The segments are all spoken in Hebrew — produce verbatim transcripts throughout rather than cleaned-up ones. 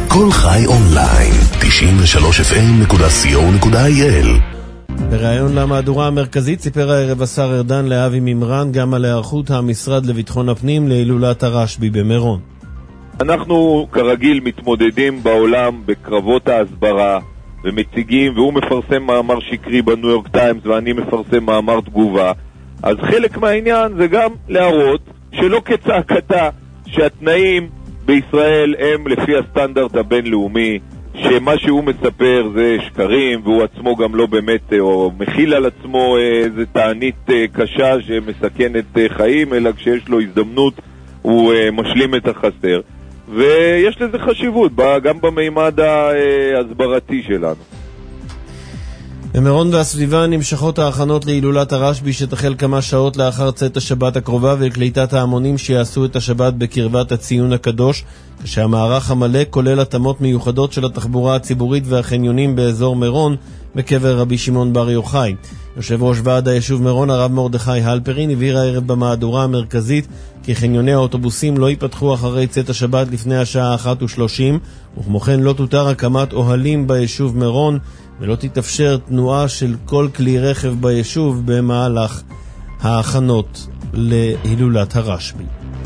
כל חי אונליין, תשעים ושלוש אף אם נקודה סי או נקודה איי אל. בראיון למהדורה המרכזית סיפר הערב השר ארדן לאבי מימרן גם על היערכות המשרד לביטחון הפנים להילולת הרשב"י במירון. אנחנו כרגיל מתמודדים בעולם בקרבות ההסברה ומציגים, והוא מפרסם מאמר שקרי בניו יורק טיימס ואני מפרסם מאמר תגובה. אז חלק מהעניין זה גם להראות שלא כצעקתה שהתנאים בישראל הם לפי הסטנדרט הבינלאומי, שמה שהוא מספר זה שקרים, והוא עצמו גם לא באמת או מכיל על עצמו איזה תענית קשה שמסכנת חיים, אלא כשיש לו הזדמנות הוא משלים את החסר, ויש לזה חשיבות גם במימד ההסברתי שלנו. במירון והסביבה נמשכות ההכנות להילולת הרשב"י שתחל כמה שעות לאחר צאת השבת הקרובה ולקליטת ההמונים שיעשו את השבת בקרבת הציון הקדוש, כשהמערך המלא כולל התאמות מיוחדות של התחבורה הציבורית והחניונים באזור מירון בקבר רבי שמעון בר יוחאי. יושב ראש ועד היישוב מירון הרב מרדכי הלפרין הבהיר הערב במהדורה המרכזית כי חניוני האוטובוסים לא ייפתחו אחרי צאת השבת לפני השעה אחת ושלושים, וכמו כן לא תותר הקמת אוהלים ביישוב מירון ולא תתאפשר תנועה של כל כלי רכב ביישוב במהלך ההכנות להילולת הרשב"י.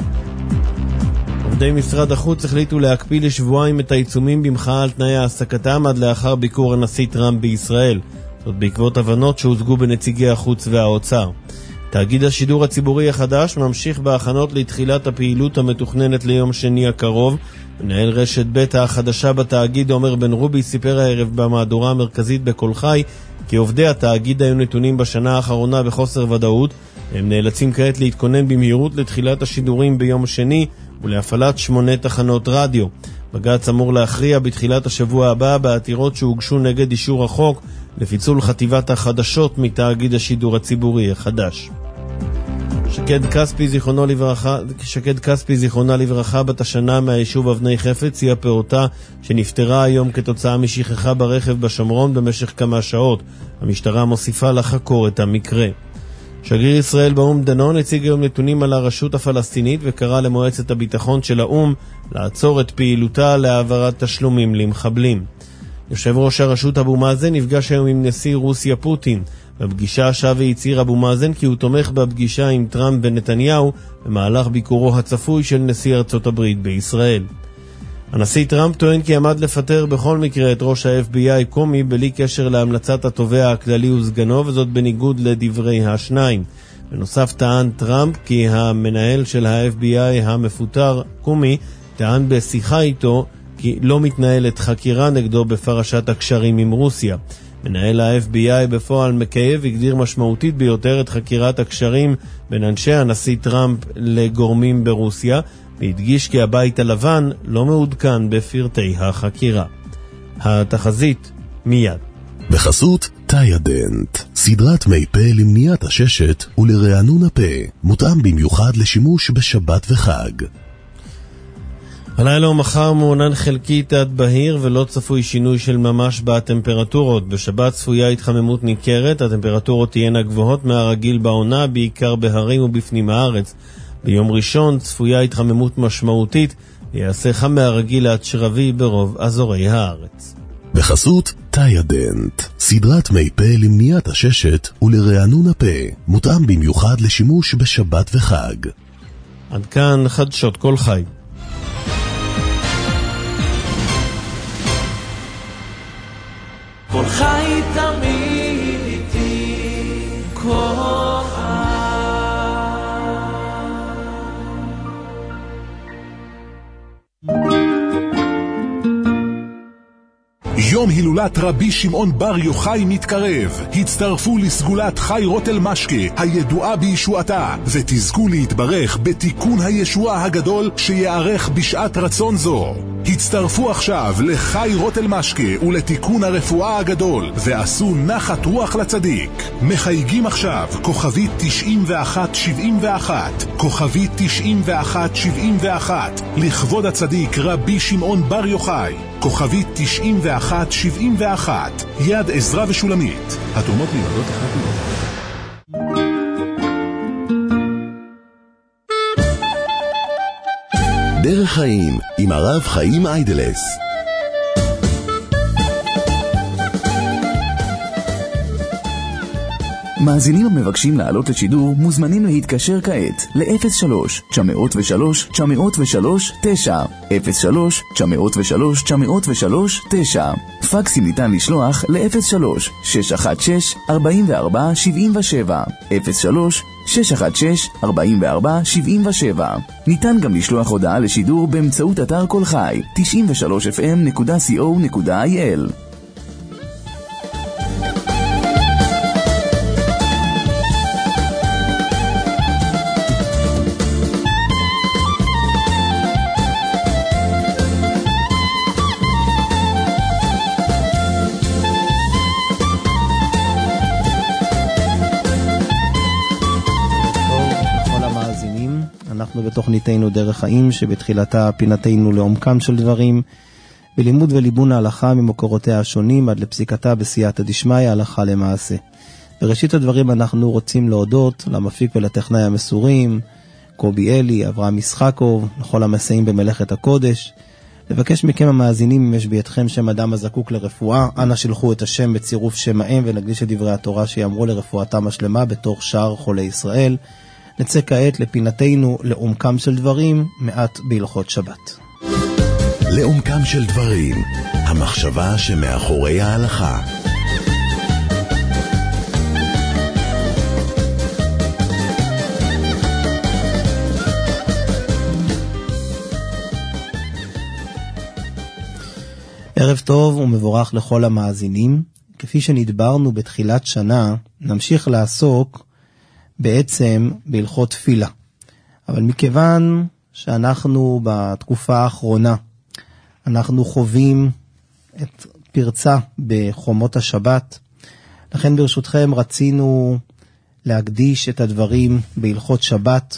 עובדי משרד החוץ החליטו להקפיא לשבועיים את העיצומים במחאה על תנאי העסקתם עד לאחר ביקור הנשיא טראמפ בישראל. זאת בעקבות הבנות שהוצגו בנציגי החוץ והאוצר. תאגיד השידור הציבורי החדש ממשיך בהכנות לתחילת הפעילות המתוכננת ליום שני הקרוב. מנהל רשת בית החדשה בתאגיד עומר בן רובי סיפר הערב במהדורה המרכזית בכל חי כי עובדי התאגיד היו נתונים בשנה האחרונה בחוסר ודאות, הם נאלצים כעת להתכונן במהירות לתחילת השידורים ביום שני ולהפעלת שמונה תחנות רדיו. בג"ץ אמור להכריע בתחילת השבוע הבא בעתירות שהוגשו נגד אישור החוק לפיצול חטיבת החדשות מתאגיד השידור הציבורי החדש. שקד כספי זיכרונו לברכה, שקד כספי זיכרונה לברכה בת השנה מהיישוב אבני חפץ היא הפעוטה שנפטרה היום כתוצאה משכחה ברכב בשומרון במשך כמה שעות. המשטרה מוסיפה לחקור את המקרה. שגריר ישראל באום דנון הציג היום נתונים על הרשות הפלסטינית וקרא למועצת הביטחון של האום לעצור את פעילותה להעברת תשלומים למחבלים. יושב ראש הרשות אבו מאזן נפגש היום עם נשיא רוסיה פוטין. בפגישה שב והצהיר אבו מאזן כי הוא תומך בפגישה עם טראמפ ונתניהו במהלך ביקורו הצפוי של נשיא ארצות הברית בישראל. הנשיא טראמפ טוען כי עמד לפטר בכל מקרה את ראש ה-אף בי איי קומי בלי קשר להמלצת התובע הכללי וסגנו, וזאת בניגוד לדברי השניים. בנוסף טען טראמפ כי המנהל של ה-אף בי איי המפוטר קומי טען בשיחה איתו כי לא מתנהלת חקירה נגדו בפרשת הקשרים עם רוסיה. מנהל ה-אף בי איי בפועל מקייב הגדיר משמעותית ביותר את חקירת הקשרים בין אנשי הנשיא טראמפ לגורמים ברוסיה, והדגיש כי הבית הלבן לא מעודכן בפרטי החקירה. התחזית מיד. בחסות טיידנט, סדרת מי פה למניעת הששת ולרענון הפה, מותאם במיוחד לשימוש בשבת וחג. הלילה ומחר מעונן חלקית עד בהיר ולא צפוי שינוי של ממש בטמפרטורות. בשבת צפויה התחממות ניכרת, הטמפרטורות תהיינה גבוהות מהרגיל בעונה, בעיקר בהרים ובפנים הארץ. ביום ראשון צפויה התחממות משמעותית, ויעשה חם מהרגיל עד שרבי ברוב אזורי הארץ. בחסות טיידנט, סדרת מי פה למניעת הששת ולרענון הפה, מותאם במיוחד לשימוש בשבת וחג. עד כאן חדשות כל חי. כל חי תמיד איתי, כל חי. יום הילולת רבי שמעון בר יוחאי מתקרב. הצטרפו לסגולת חי רוטל משקה הידועה בישועתה ותזכו להתברך בתיקון הישועה הגדול שיערך בשעת רצון זו. הצטרפו עכשיו לחי רוטל משקה ולתיקון הרפואה הגדול ועשו נחת רוח לצדיק. מחייגים עכשיו כוכבית תשעים ואחת שבעים ואחת, כוכבית תשעים ואחת שבעים ואחת, לכבוד הצדיק רבי שמעון בר יוחאי, כוכבית תשעים ואחת שבעים ואחת, יד עזרא ושולמית. התורמות מיועדות אחת מיועדות. דרך חיים עם הרב חיים איידלס. מאזינים המבקשים לעלות לשידור מוזמנים להתקשר כעת ל-אפס שלוש תשע אפס שלוש תשע אפס שלוש תשע אפס שלוש תשע אפס שלוש תשע אפס שלוש תשע. פקסים ניתן לשלוח ל-אפס שלוש שש אחת שש ארבע ארבע שבע שבע אפס שלוש שש אחת שש ארבע ארבע שבע שבע. ניתן גם לשלוח הודעה לשידור באמצעות אתר כל חי תשעים ושלוש אף אם נקודה סי או נקודה איי אל. אנחנו בתוכניתנו דרך חיים, שבתחילתה פינתנו לעומקם של דברים, בלימוד וליבון ההלכה ממקורותיה השונים עד לפסיקתה בסייעתא דשמיא הלכה למעשה. בראשית הדברים אנחנו רוצים להודות למפיק ולטכנאי המסורים, קובי אלי, אברהם ישחקוב, לכל המסייעים במלאכת הקודש. לבקש מכם המאזינים, אם יש בידכם שם אדם הזקוק לרפואה, אנא שלחו את השם בצירוף שם האם ונקדיש את דברי התורה שיאמרו לרפואתם השלמה בתוך שאר חולי ישראל. נצא כעת לפינתנו לעומקם של דברים, מעט בהלכות שבת. לעומקם של דברים, המחשבה שמאחורי ההלכה. ערב טוב ומבורך לכל המאזינים. כפי שנדברנו בתחילת שנה, נמשיך לעסוק בעצם בהלכות תפילה. אבל מכיוון שאנחנו בתקופה האחרונה, אנחנו חווים את פרצה בחומות השבת, לכן ברשותכם רצינו להקדיש את הדברים בהלכות שבת.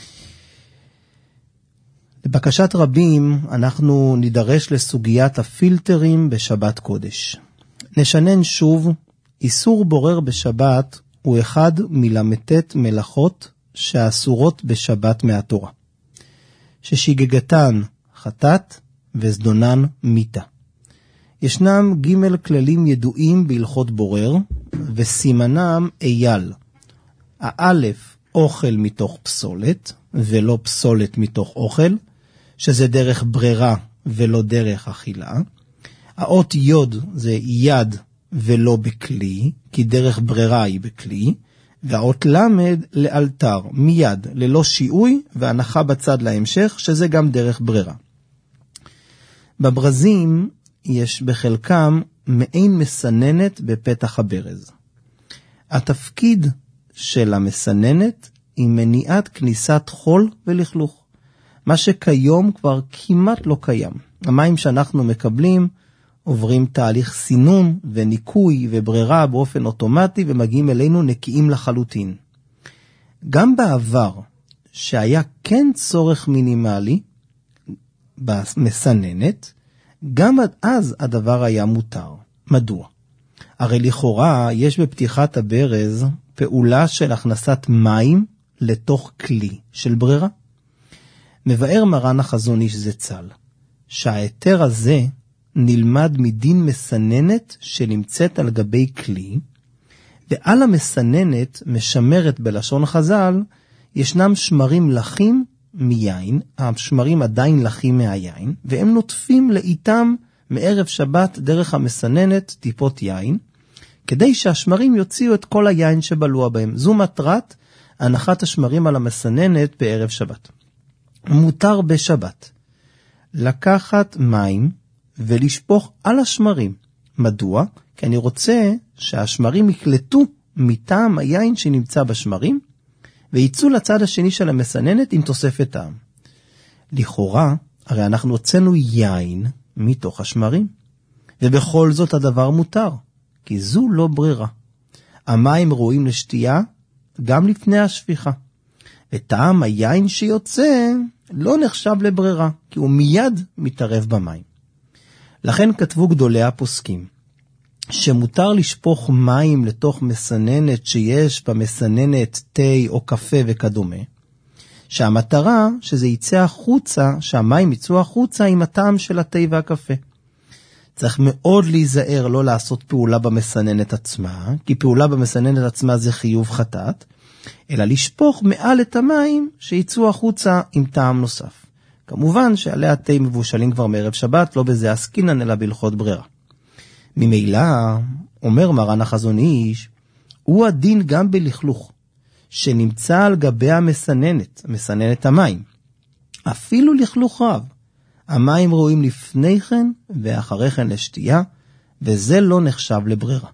לבקשת רבים אנחנו נידרש לסוגיית הפילטרים בשבת קודש. נשנן שוב, איסור בורר בשבת הוא אחד מלמתת מלאכות שאסורות בשבת מהתורה, ששיגגתן חטאת וזדונן מיתה. ישנם ג' כללים ידועים בהלכות בורר, וסימנם אייל. האלף, אוכל מתוך פסולת, ולא פסולת מתוך אוכל, שזה דרך ברירה ולא דרך אכילה. האות יוד זה יד ולא בכלי, כי דרך ברירה היא בכלי. והאות למד לאלתר, מיד, ללא שיעוי והנחה בצד להמשך, שזה גם דרך ברירה. בברזים יש בחלקם מעין מסננת בפתח הברז. התפקיד של המסננת היא מניעת כניסת חול ולכלוך, מה שכיום כבר כמעט לא קיים. המים שאנחנו מקבלים עוברים תהליך סינון וניקוי וברירה באופן אוטומטי ומגיעים אלינו נקיים לחלוטין. גם בעבר, שהיה כן צורך מינימלי במסננת, גם עד אז הדבר היה מותר. מדוע? הרי לכאורה יש בפתיחת הברז פעולה של הכנסת מים לתוך כלי של ברירה. מבאר מרן החזון איש זצ"ל, שההיתר הזה נלמד מדין מסננת שנמצאת על גבי כלי, ועל המסננת משמרת בלשון חז"ל, ישנם שמרים לחים מיין, השמרים עדיין לחים מהיין, והם נוטפים לאיתם מערב שבת דרך המסננת טיפות יין, כדי שהשמרים יוציאו את כל היין שבלוע בהם. זו מטרת הנחת השמרים על המסננת בערב שבת. מותר בשבת לקחת מים ולשפוך על השמרים. מדוע? כי אני רוצה שהשמרים יקלטו מטעם היין שנמצא בשמרים, וייצאו לצד השני של המסננת עם תוספת טעם. לכאורה, הרי אנחנו הוצאנו יין מתוך השמרים, ובכל זאת הדבר מותר, כי זו לא ברירה. המים ראויים לשתייה גם לפני השפיכה, וטעם היין שיוצא לא נחשב לברירה, כי הוא מיד מתערב במים. לכן כתבו גדולי הפוסקים, שמותר לשפוך מים לתוך מסננת שיש במסננת תה או קפה וכדומה, שהמטרה שזה יצא החוצה, שהמים יצאו החוצה עם הטעם של התה והקפה. צריך מאוד להיזהר לא לעשות פעולה במסננת עצמה, כי פעולה במסננת עצמה זה חיוב חטאת, אלא לשפוך מעל את המים שיצאו החוצה עם טעם נוסף. כמובן שעלי התה מבושלים כבר מערב שבת, לא בזה עסקינן אלא בהלכות ברירה. ממילא, אומר מרן החזון איש, הוא הדין גם בלכלוך, שנמצא על גבי המסננת, מסננת המים. אפילו לכלוך רב. המים ראויים לפני כן ואחרי כן לשתייה, וזה לא נחשב לברירה.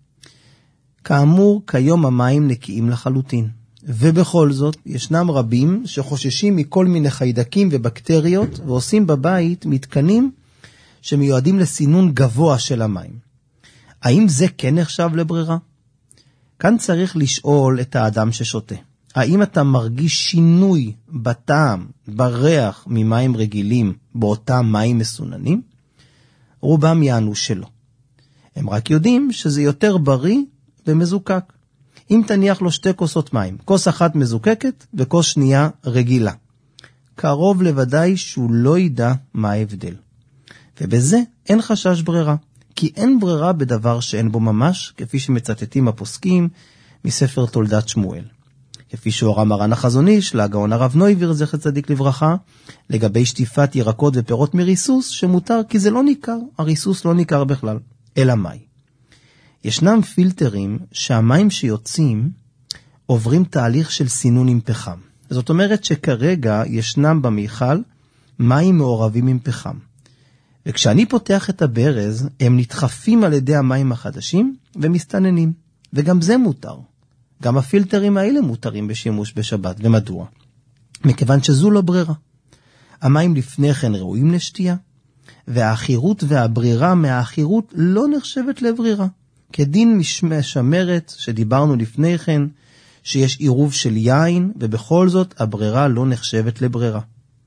כאמור, כיום המים נקיים לחלוטין. ובכל זאת, ישנם רבים שחוששים מכל מיני חיידקים ובקטריות, ועושים בבית מתקנים שמיועדים לסינון גבוה של המים. האם זה כן נחשב לברירה? כאן צריך לשאול את האדם ששותה. האם אתה מרגיש שינוי בטעם, בריח ממים רגילים באותם מים מסוננים? רובם יענו שלא. הם רק יודעים שזה יותר בריא ומזוקק. אם תניח לו שתי כוסות מים, כוס אחת מזוקקת וכוס שנייה רגילה, קרוב לוודאי שהוא לא ידע מה ההבדל. ובזה אין חשש ברירה, כי אין ברירה בדבר שאין בו ממש, כפי שמצטטים הפוסקים מספר תולדת שמואל. כפי שהורה מרן החזון איש להגאון הרב נויביר זכר צדיק לברכה, לגבי שטיפת ירקות ופירות מריסוס, שמותר כי זה לא ניכר, הריסוס לא ניכר בכלל, אלא מי. ישנם פילטרים שהמים שיוצאים עוברים תהליך של סינון עם פחם. זאת אומרת שכרגע ישנם במיכל מים מעורבים עם פחם. וכשאני פותח את הברז, הם נדחפים על ידי המים החדשים ומסתננים. וגם זה מותר. גם הפילטרים האלה מותרים בשימוש בשבת. ומדוע? מכיוון שזו לא ברירה. המים לפני כן ראויים לשתייה, והאחירות והברירה מהאחירות לא נחשבת לברירה. כדין משמרת שדיברנו לפני כן, שיש עירוב של יין, ובכל זאת הברירה לא נחשבת לברירה.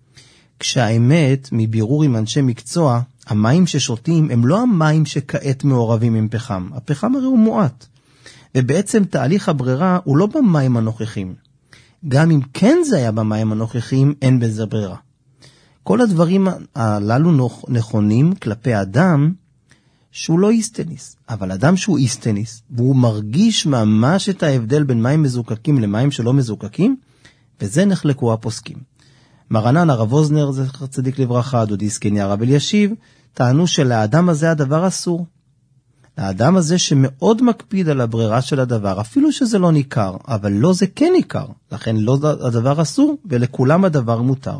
כשהאמת, מבירור עם אנשי מקצוע, המים ששותים הם לא המים שכעת מעורבים עם פחם. הפחם הרי הוא מועט. ובעצם תהליך הברירה הוא לא במים הנוכחים. גם אם כן זה היה במים הנוכחים, אין בזה ברירה. כל הדברים הללו נכונים כלפי אדם שהוא לא איסטניס. אבל אדם שהוא איסטניס, והוא מרגיש ממש את ההבדל בין מים מזוקקים למים שלא מזוקקים, וזה נחלקו הפוסקים. מרנן הרב אוזנר, זכר צדיק לברכה, דודי זקני הרב אלישיב, טענו שלאדם הזה הדבר אסור. לאדם הזה שמאוד מקפיד על הברירה של הדבר, אפילו שזה לא ניכר, אבל לא זה כן ניכר, לכן לא הדבר אסור, ולכולם הדבר מותר.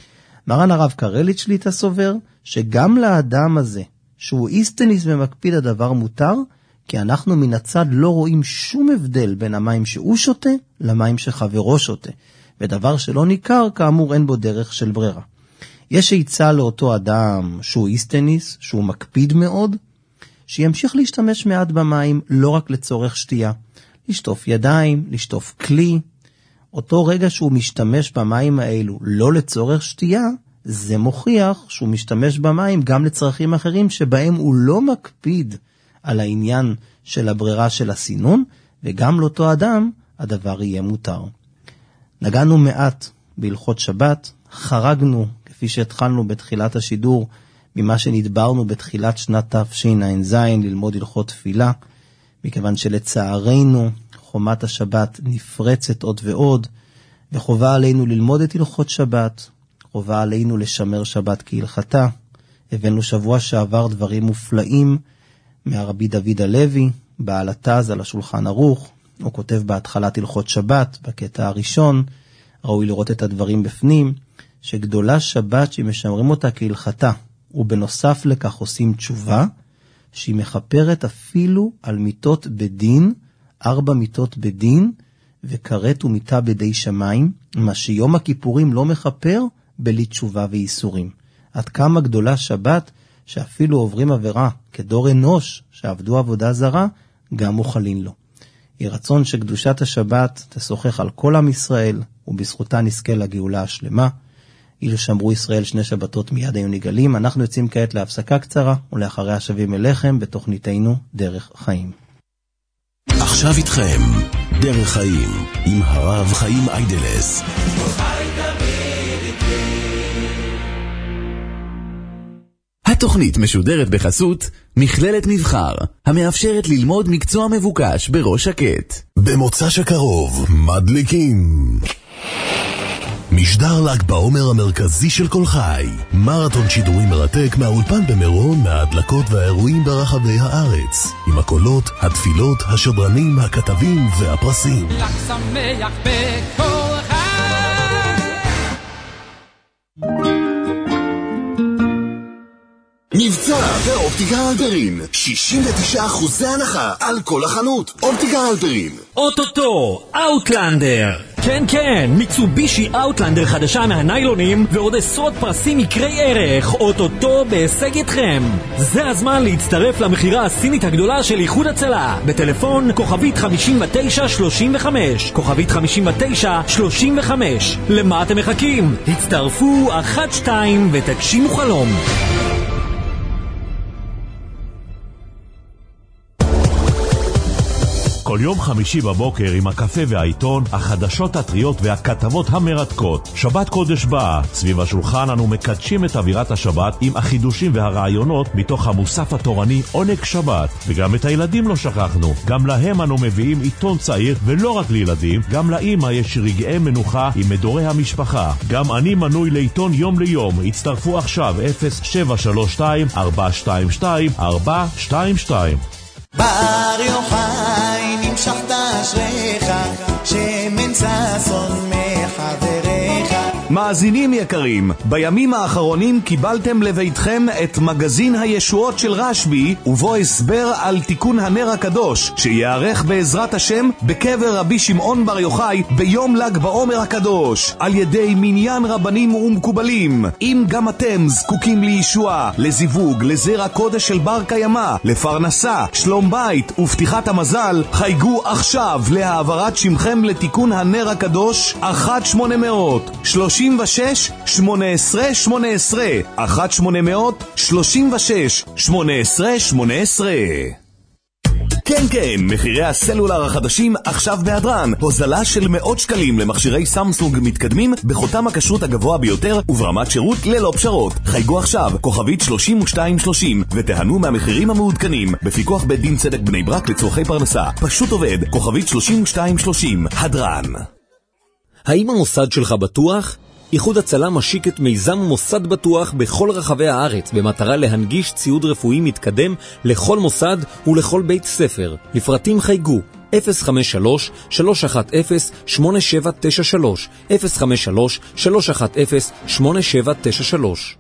מרן הרב קרליץ שליטה סובר, שגם לאדם הזה, שהוא איסטניס ומקפיד הדבר מותר, כי אנחנו מן הצד לא רואים שום הבדל בין המים שהוא שותה, למים שחברו שותה. ודבר שלא ניכר, כאמור אין בו דרך של ברירה. יש עצה לאותו אדם שהוא איסטניס, שהוא מקפיד מאוד, שימשיך להשתמש מעט במים, לא רק לצורך שתייה. לשטוף ידיים, לשטוף כלי. אותו רגע שהוא משתמש במים האלו לא לצורך שתייה, זה מוכיח שהוא משתמש במים גם לצרכים אחרים, שבהם הוא לא מקפיד על העניין של הברירה של הסינון, וגם לאותו אדם הדבר יהיה מותר. נגענו מעט בהלכות שבת, חרגנו, כפי שהתחלנו בתחילת השידור, ממה שנדברנו בתחילת שנת תשע"ז ללמוד הלכות תפילה, מכיוון שלצערנו חומת השבת נפרצת עוד ועוד, וחובה עלינו ללמוד את הלכות שבת, חובה עלינו לשמר שבת כהלכתה. הבאנו שבוע שעבר דברים מופלאים מהרבי דוד הלוי, בעל התז על השולחן ערוך, הוא כותב בהתחלת הלכות שבת, בקטע הראשון, ראוי לראות את הדברים בפנים, שגדולה שבת שמשמרים אותה כהלכתה, ובנוסף לכך עושים תשובה, שהיא מחפרת אפילו על מיטות בדין, ארבע מיטות בדין, וקראת ומיטה בדי שמיים, מה שיום הכיפורים לא מחפר, בלי תשובה ואיסורים. עד כמה גדולה שבת, שאפילו עוברים עבירה, כדור אנוש, שעבדו עבודה זרה, גם מוכלים לו. היא רצון שקדושת השבת תשוחח על כל עם ישראל, ובזכותה נזכה לגאולה השלמה. אילו שמרו ישראל שני שבתות מיד היו נגלים. אנחנו יוצאים כעת להפסקה קצרה, ולאחריה שבים אליכם בתוכניתנו דרך חיים. עכשיו איתכם, דרך חיים, עם הרב חיים איידלס. התוכנית משודרת בחסות מכללת מבחר, המאפשרת ללמוד מקצוע מבוקש בראש שקט. במוצ"ש הקרוב מדליקים משדר ל"ג בעומר המרכזי של כל חי, מרתון שידורים מרתק מהאולפן במירון, מההדלקות והאירועים ברחבי הארץ, עם הקולות, התפילות, השדרנים, הכתבים והפרסים. ל"ג שמח בכל חי. מבצע באופטיקה הלפרין, שישים ותשעה אחוזי הנחה על כל החנות. אופטיקה הלפרין. אוטוטו, אאוטלנדר. כן כן, מיצובישי אאוטלנדר חדשה מהניילונים ועוד עשרות פרסים יקרי ערך. אוטוטו בהישג איתכם. זה הזמן להצטרף למחירה הסינית הגדולה של איחוד הצלה. בטלפון כוכבית חמישים ותשע שלושים וחמש, כוכבית חמישים ותשע שלושים וחמש. למה אתם מחכים? הצטרפו אחת שתיים ותגשימו חלום. כל יום חמישי בבוקר עם הקפה והעיתון, החדשות הטריות והכתבות המרתקות. שבת קודש באה. סביב השולחן אנו מקדשים את אווירת השבת עם החידושים והרעיונות מתוך המוסף התורני עונג שבת. וגם את הילדים לא שכחנו. גם להם אנו מביאים עיתון צעיר, ולא רק לילדים, גם לאמא יש רגעי מנוחה עם מדורי המשפחה. גם אני מנוי לעיתון יום ליום. הצטרפו עכשיו אפס שבע שלוש שתיים ארבע שתיים שתיים ארבע שתיים שתיים. בר יוחאי נמשכת אשריך, שמן ששון מחבריך. מאזינים יקרים, בימים האחרונים קיבלתם לביתכם את מגזין הישועות של רשב"י, ובו הסבר על תיקון הנר הקדוש, שיערך בעזרת השם בקבר רבי שמעון בר יוחאי ביום ל"ג בעומר הקדוש, על ידי מניין רבנים ומקובלים. אם גם אתם זקוקים לישועה, לזיווג, לזרע קודש של בר קיימא, לפרנסה, שלום בית ופתיחת המזל, חייגו עכשיו להעברת שמכם לתיקון הנר הקדוש. אחת שמונה מאות שלושים ושש שמונה עשרה שמונה עשרה, אחת שמונה מאות שלושים ושש שמונה עשרה שמונה עשרה. כן כן, מחירי הסלולר החדשים עכשיו בהדרן. הוזלה של מאות שקלים למכשירי סמסונג מתקדמים בחותם הכשרות הגבוה ביותר וברמת שירות ללא פשרות. חייגו עכשיו כוכבית שלושים ושתיים שלושים ותיהנו מהמחירים המעודכנים בפיקוח בית דין צדק בני ברק לצורכי פרנסה. פשוט עובד, כוכבית שלושים ושתיים שלושים. הדרן. האם המוסד שלך בטוח? איחוד הצלה משיק את מיזם מוסד בטוח בכל רחבי הארץ במטרה להנגיש ציוד רפואי מתקדם לכל מוסד ולכל בית ספר. לפרטים חייגו אפס חמש שלוש שלוש אחת אפס שמונה שבע תשע שלוש, אפס חמש שלוש שלוש אחת אפס שמונה שבע תשע שלוש.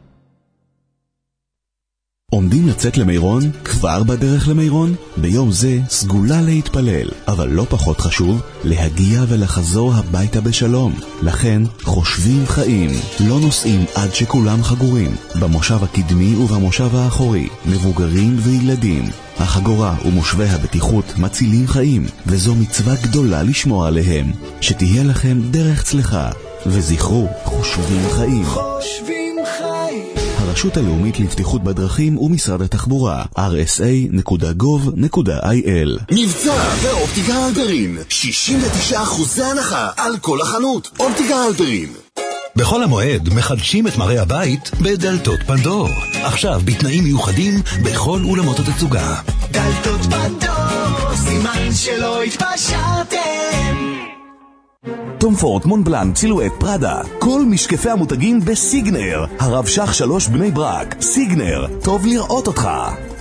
עומדים לצאת למירון? כבר בדרך למירון? ביום זה סגולה להתפלל, אבל לא פחות חשוב, להגיע ולחזור הביתה בשלום. לכן חושבים חיים, לא נוסעים עד שכולם חגורים. במושב הקדמי ובמושב האחורי, מבוגרים וילדים. החגורה ומושבי הבטיחות מצילים חיים, וזו מצווה גדולה לשמור עליהם. שתהיה לכם דרך צלחה, וזכרו, חושבים חיים. חושבים חיים. הרשות הלאומית לבטיחות בדרכים ומשרד התחבורה, אר אס איי נקודה גוב נקודה איי אל. מבצע באופטיקה הלפרין, שישים ותשעה אחוזי הנחה על כל החנות. אופטיקה הלפרין. בכל המועד מחדשים את מראה הבית בדלתות פנדור. עכשיו בתנאים מיוחדים בכל אולמות התצוגה. דלתות פנדור, סימן שלא התפשרתם. טום פורד, מונבלן, סילואט, פראדה, כל משקפי המותגים בסיגנר. הרב שח שלוש בני ברק. סיגנר, טוב לראות אותך.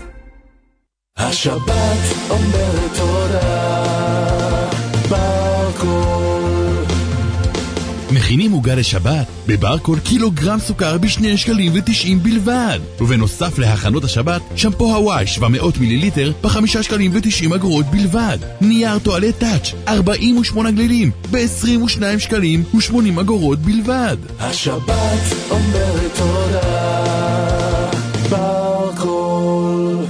השבת אומרת תודה ברקול. מכינים עוגה לשבת בברקול, קילוגרם סוכר בשני שקלים ותשעים בלבד, ובנוסף להכנות השבת שמפו הוואי שבע מאות מיליליטר בחמישה שקלים ותשעים אגורות בלבד. נייר טואלט טאץ' ארבעים ושמונה גלילים ב-עשרים ושניים שקלים ושמונים אגורות בלבד. השבת אומרת תודה ברקול.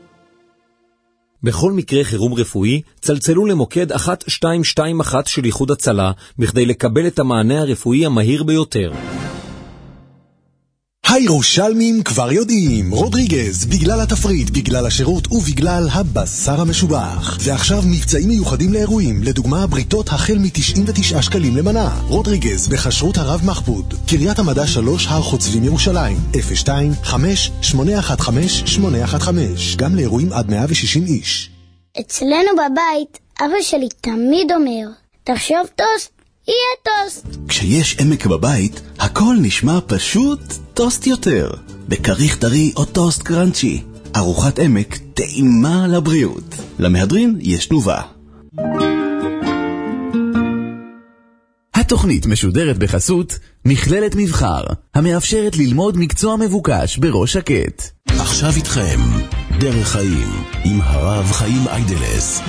בכל מקרה חירום רפואי, צלצלו למוקד אחת שתיים שתיים אחת של איחוד הצלה בכדי לקבל את המענה הרפואי המהיר ביותר. הירושלמים כבר יודעים, רודריגז, בגלל התפריט, בגלל השירות ובגלל הבשר המשובח. ועכשיו מבצעים מיוחדים לאירועים, לדוגמה בריתות החל מ-תשעים ותשעה שקלים למנה. רודריגז בחשרות הרב מחבוד, קריית המדע שלוש, הר חוצבים ירושלים, אפס שתיים חמש שמונה אחת חמש שמונה אחת חמש, גם לאירועים עד מאה ושישים איש. אצלנו בבית אבא שלי תמיד אומר, תחשוב טוסט, יהיה טוסט. כשיש עמק בבית, הכל נשמע פשוט טוסט יותר. בכריך טרי או טוסט קרנצ'י. ארוחת עמק טעימה לבריאות. למהדרין יש תנובה. התוכנית משודרת בחסות מכללת מבחר, המאפשרת ללמוד מקצוע מבוקש בראש שקט. עכשיו איתכם, דרך חיים, עם הרב חיים איידלס.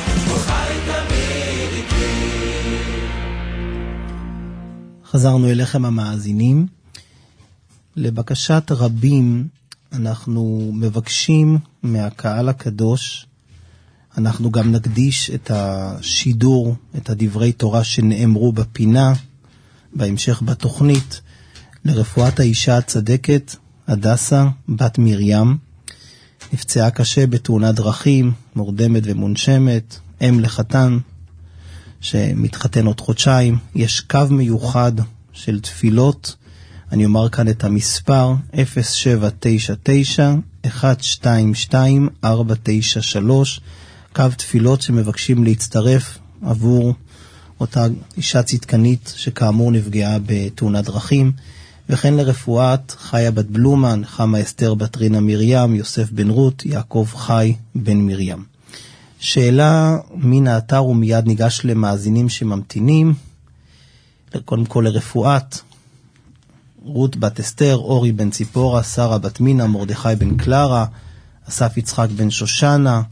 חזרנו אליכם המאזינים. לבקשת רבים אנחנו מבקשים מהקהל הקדוש, אנחנו גם נקדיש את השידור, את הדברי תורה שנאמרו בפינה, בהמשך בתוכנית, לרפואת האישה הצדקת, הדסה, בת מרים, נפצעה קשה בתאונת דרכים, מורדמת ומונשמת, אם לחתן, שמתחתן עוד חודשיים. יש קו מיוחד של תפילות, אני אומר כאן את המספר, אפס שבע תשע תשע אחת שתיים שתיים ארבע תשע שלוש, קו תפילות שמבקשים להצטרף עבור אותה אישה צדקנית שכאמור נפגעה בתאונת דרכים, וכן לרפואת חיה בת בלומן, חמה אסתר בת רינה מרים, יוסף בן רות, יעקב חי בן מרים. שאלה מן האתר ומיד ניגש למאזינים שממתינים. קודם כל לרפואת רות בת אסתר, אורי בן ציפורה, שרה בת מינה, מרדכי בן קלרה, אסף יצחק בן שושנה,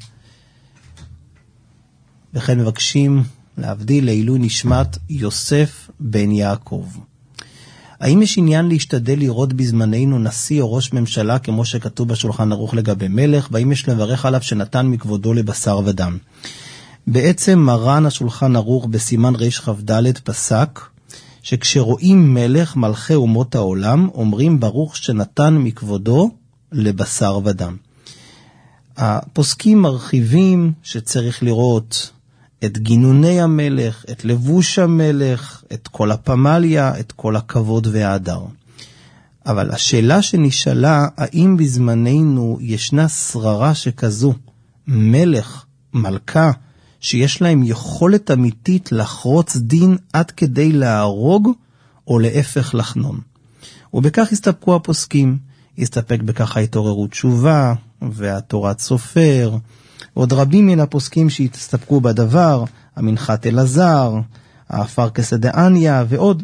וכן מבקשים להבדיל לעילוי נשמת יוסף בן יעקב. האם יש עניין להשתדל לראות בזמננו נשיא או ראש ממשלה כמו שכתוב בשולחן ערוך לגבי מלך, והאם יש לברך עליו שנתן מכבודו לבשר ודם? בעצם מרן השולחן ערוך בסימן ריש כ"ד פסק שכשרואים מלך מלכי אומות העולם אומרים ברוך שנתן מכבודו לבשר ודם. הפוסקים מרחיבים שצריך לראות את גינוני המלך, את לבוש המלך, את כל הפמליה, את כל הכבוד וההדר. אבל השאלה שנשאלה, האם בזמננו ישנה שררה שכזו, מלך, מלכה, שיש להם יכולת אמיתית לחרוץ דין עד כדי להרוג, או להפך לחנון. ובכך הסתפקו הפוסקים, הסתפק בכך ההתעוררות תשובה, והתורת סופר, עוד רבים מן הפוסקים שהסתפקו בדבר, המנחת אלעזר, הפרקס דעניה ועוד.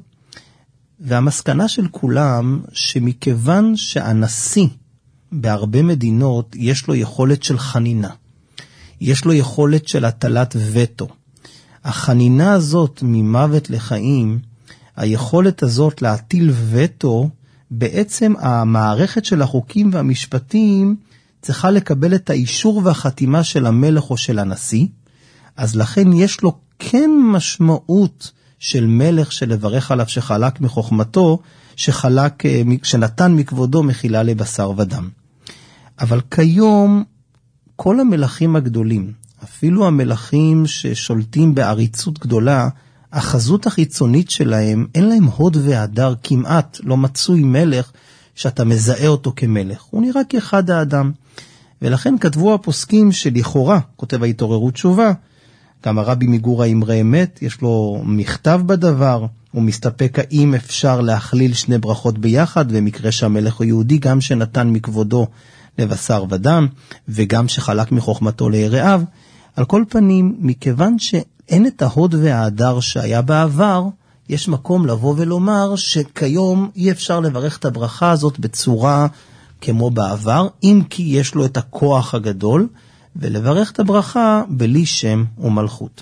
והמסקנה של כולם שמכיוון שהנשיא בהרבה מדינות יש לו יכולת של חנינה, יש לו יכולת של הטלת וטו. החנינה הזאת ממוות לחיים, היכולת הזאת להטיל וטו, בעצם המערכת של החוקים והמשפטים צריכה לקבל את האישור והחתימה של המלך או של הנשיא, אז לכן יש לו כן משמעות של מלך שלברך עליו שחלק מחוכמתו, שחלק, שנתן מכבודו מחילה לבשר ודם. אבל כיום כל המלכים הגדולים, אפילו המלכים ששולטים בעריצות גדולה, החזות החיצונית שלהם, אין להם הוד והדר, כמעט לא מצוי מלך שאתה מזהה אותו כמלך. הוא נראה כאחד האדם. ולכן כתבו הפוסקים שלכאורה, כותב ההתעוררות תשובה, גם הרבי מגורה אמרי אמת, יש לו מכתב בדבר, הוא מסתפק האם אפשר להכליל שני ברכות ביחד, ומקרה שהמלך הוא יהודי, גם שנתן מכבודו לבשר ודם, וגם שחלק מחוכמתו ליראיו. על כל פנים, מכיוון שאין את ההוד וההדר שהיה בעבר, יש מקום לבוא ולומר שכיום אי אפשר לברך את הברכה הזאת בצורה כמו בעבר, אם כי יש לו את הכוח הגדול, ולברך את הברכה בלי שם ומלכות.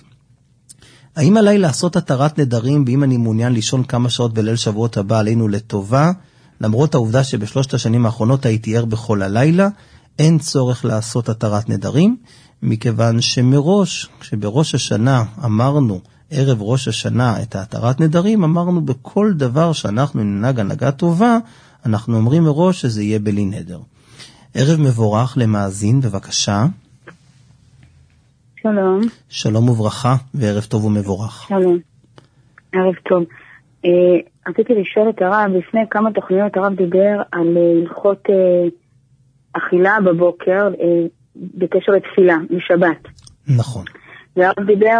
האם עליי לעשות התרת נדרים, ואם אני מעוניין לישון כמה שעות בליל שבועות הבא עלינו לטובה, למרות העובדה שבשלושת השנים האחרונות הייתי ער בכל הלילה, אין צורך לעשות התרת נדרים, מכיוון שמראש, כשבראש השנה אמרנו, ערב ראש השנה את התרת נדרים, אמרנו בכל דבר שאנחנו ננהג הנהגה טובה, אנחנו אומרים מראש שזה יהיה בלי נדר. ערב מבורך למאזין, בבקשה. שלום. שלום וברכה, וערב טוב ומבורך. שלום. ערב טוב. אה, רציתי לשאול את הרב, לפני כמה תוכניות הרב דיבר על הלכות אה, אכילה בבוקר אה, בקשר לתפילה, בשבת. נכון. והרב דיבר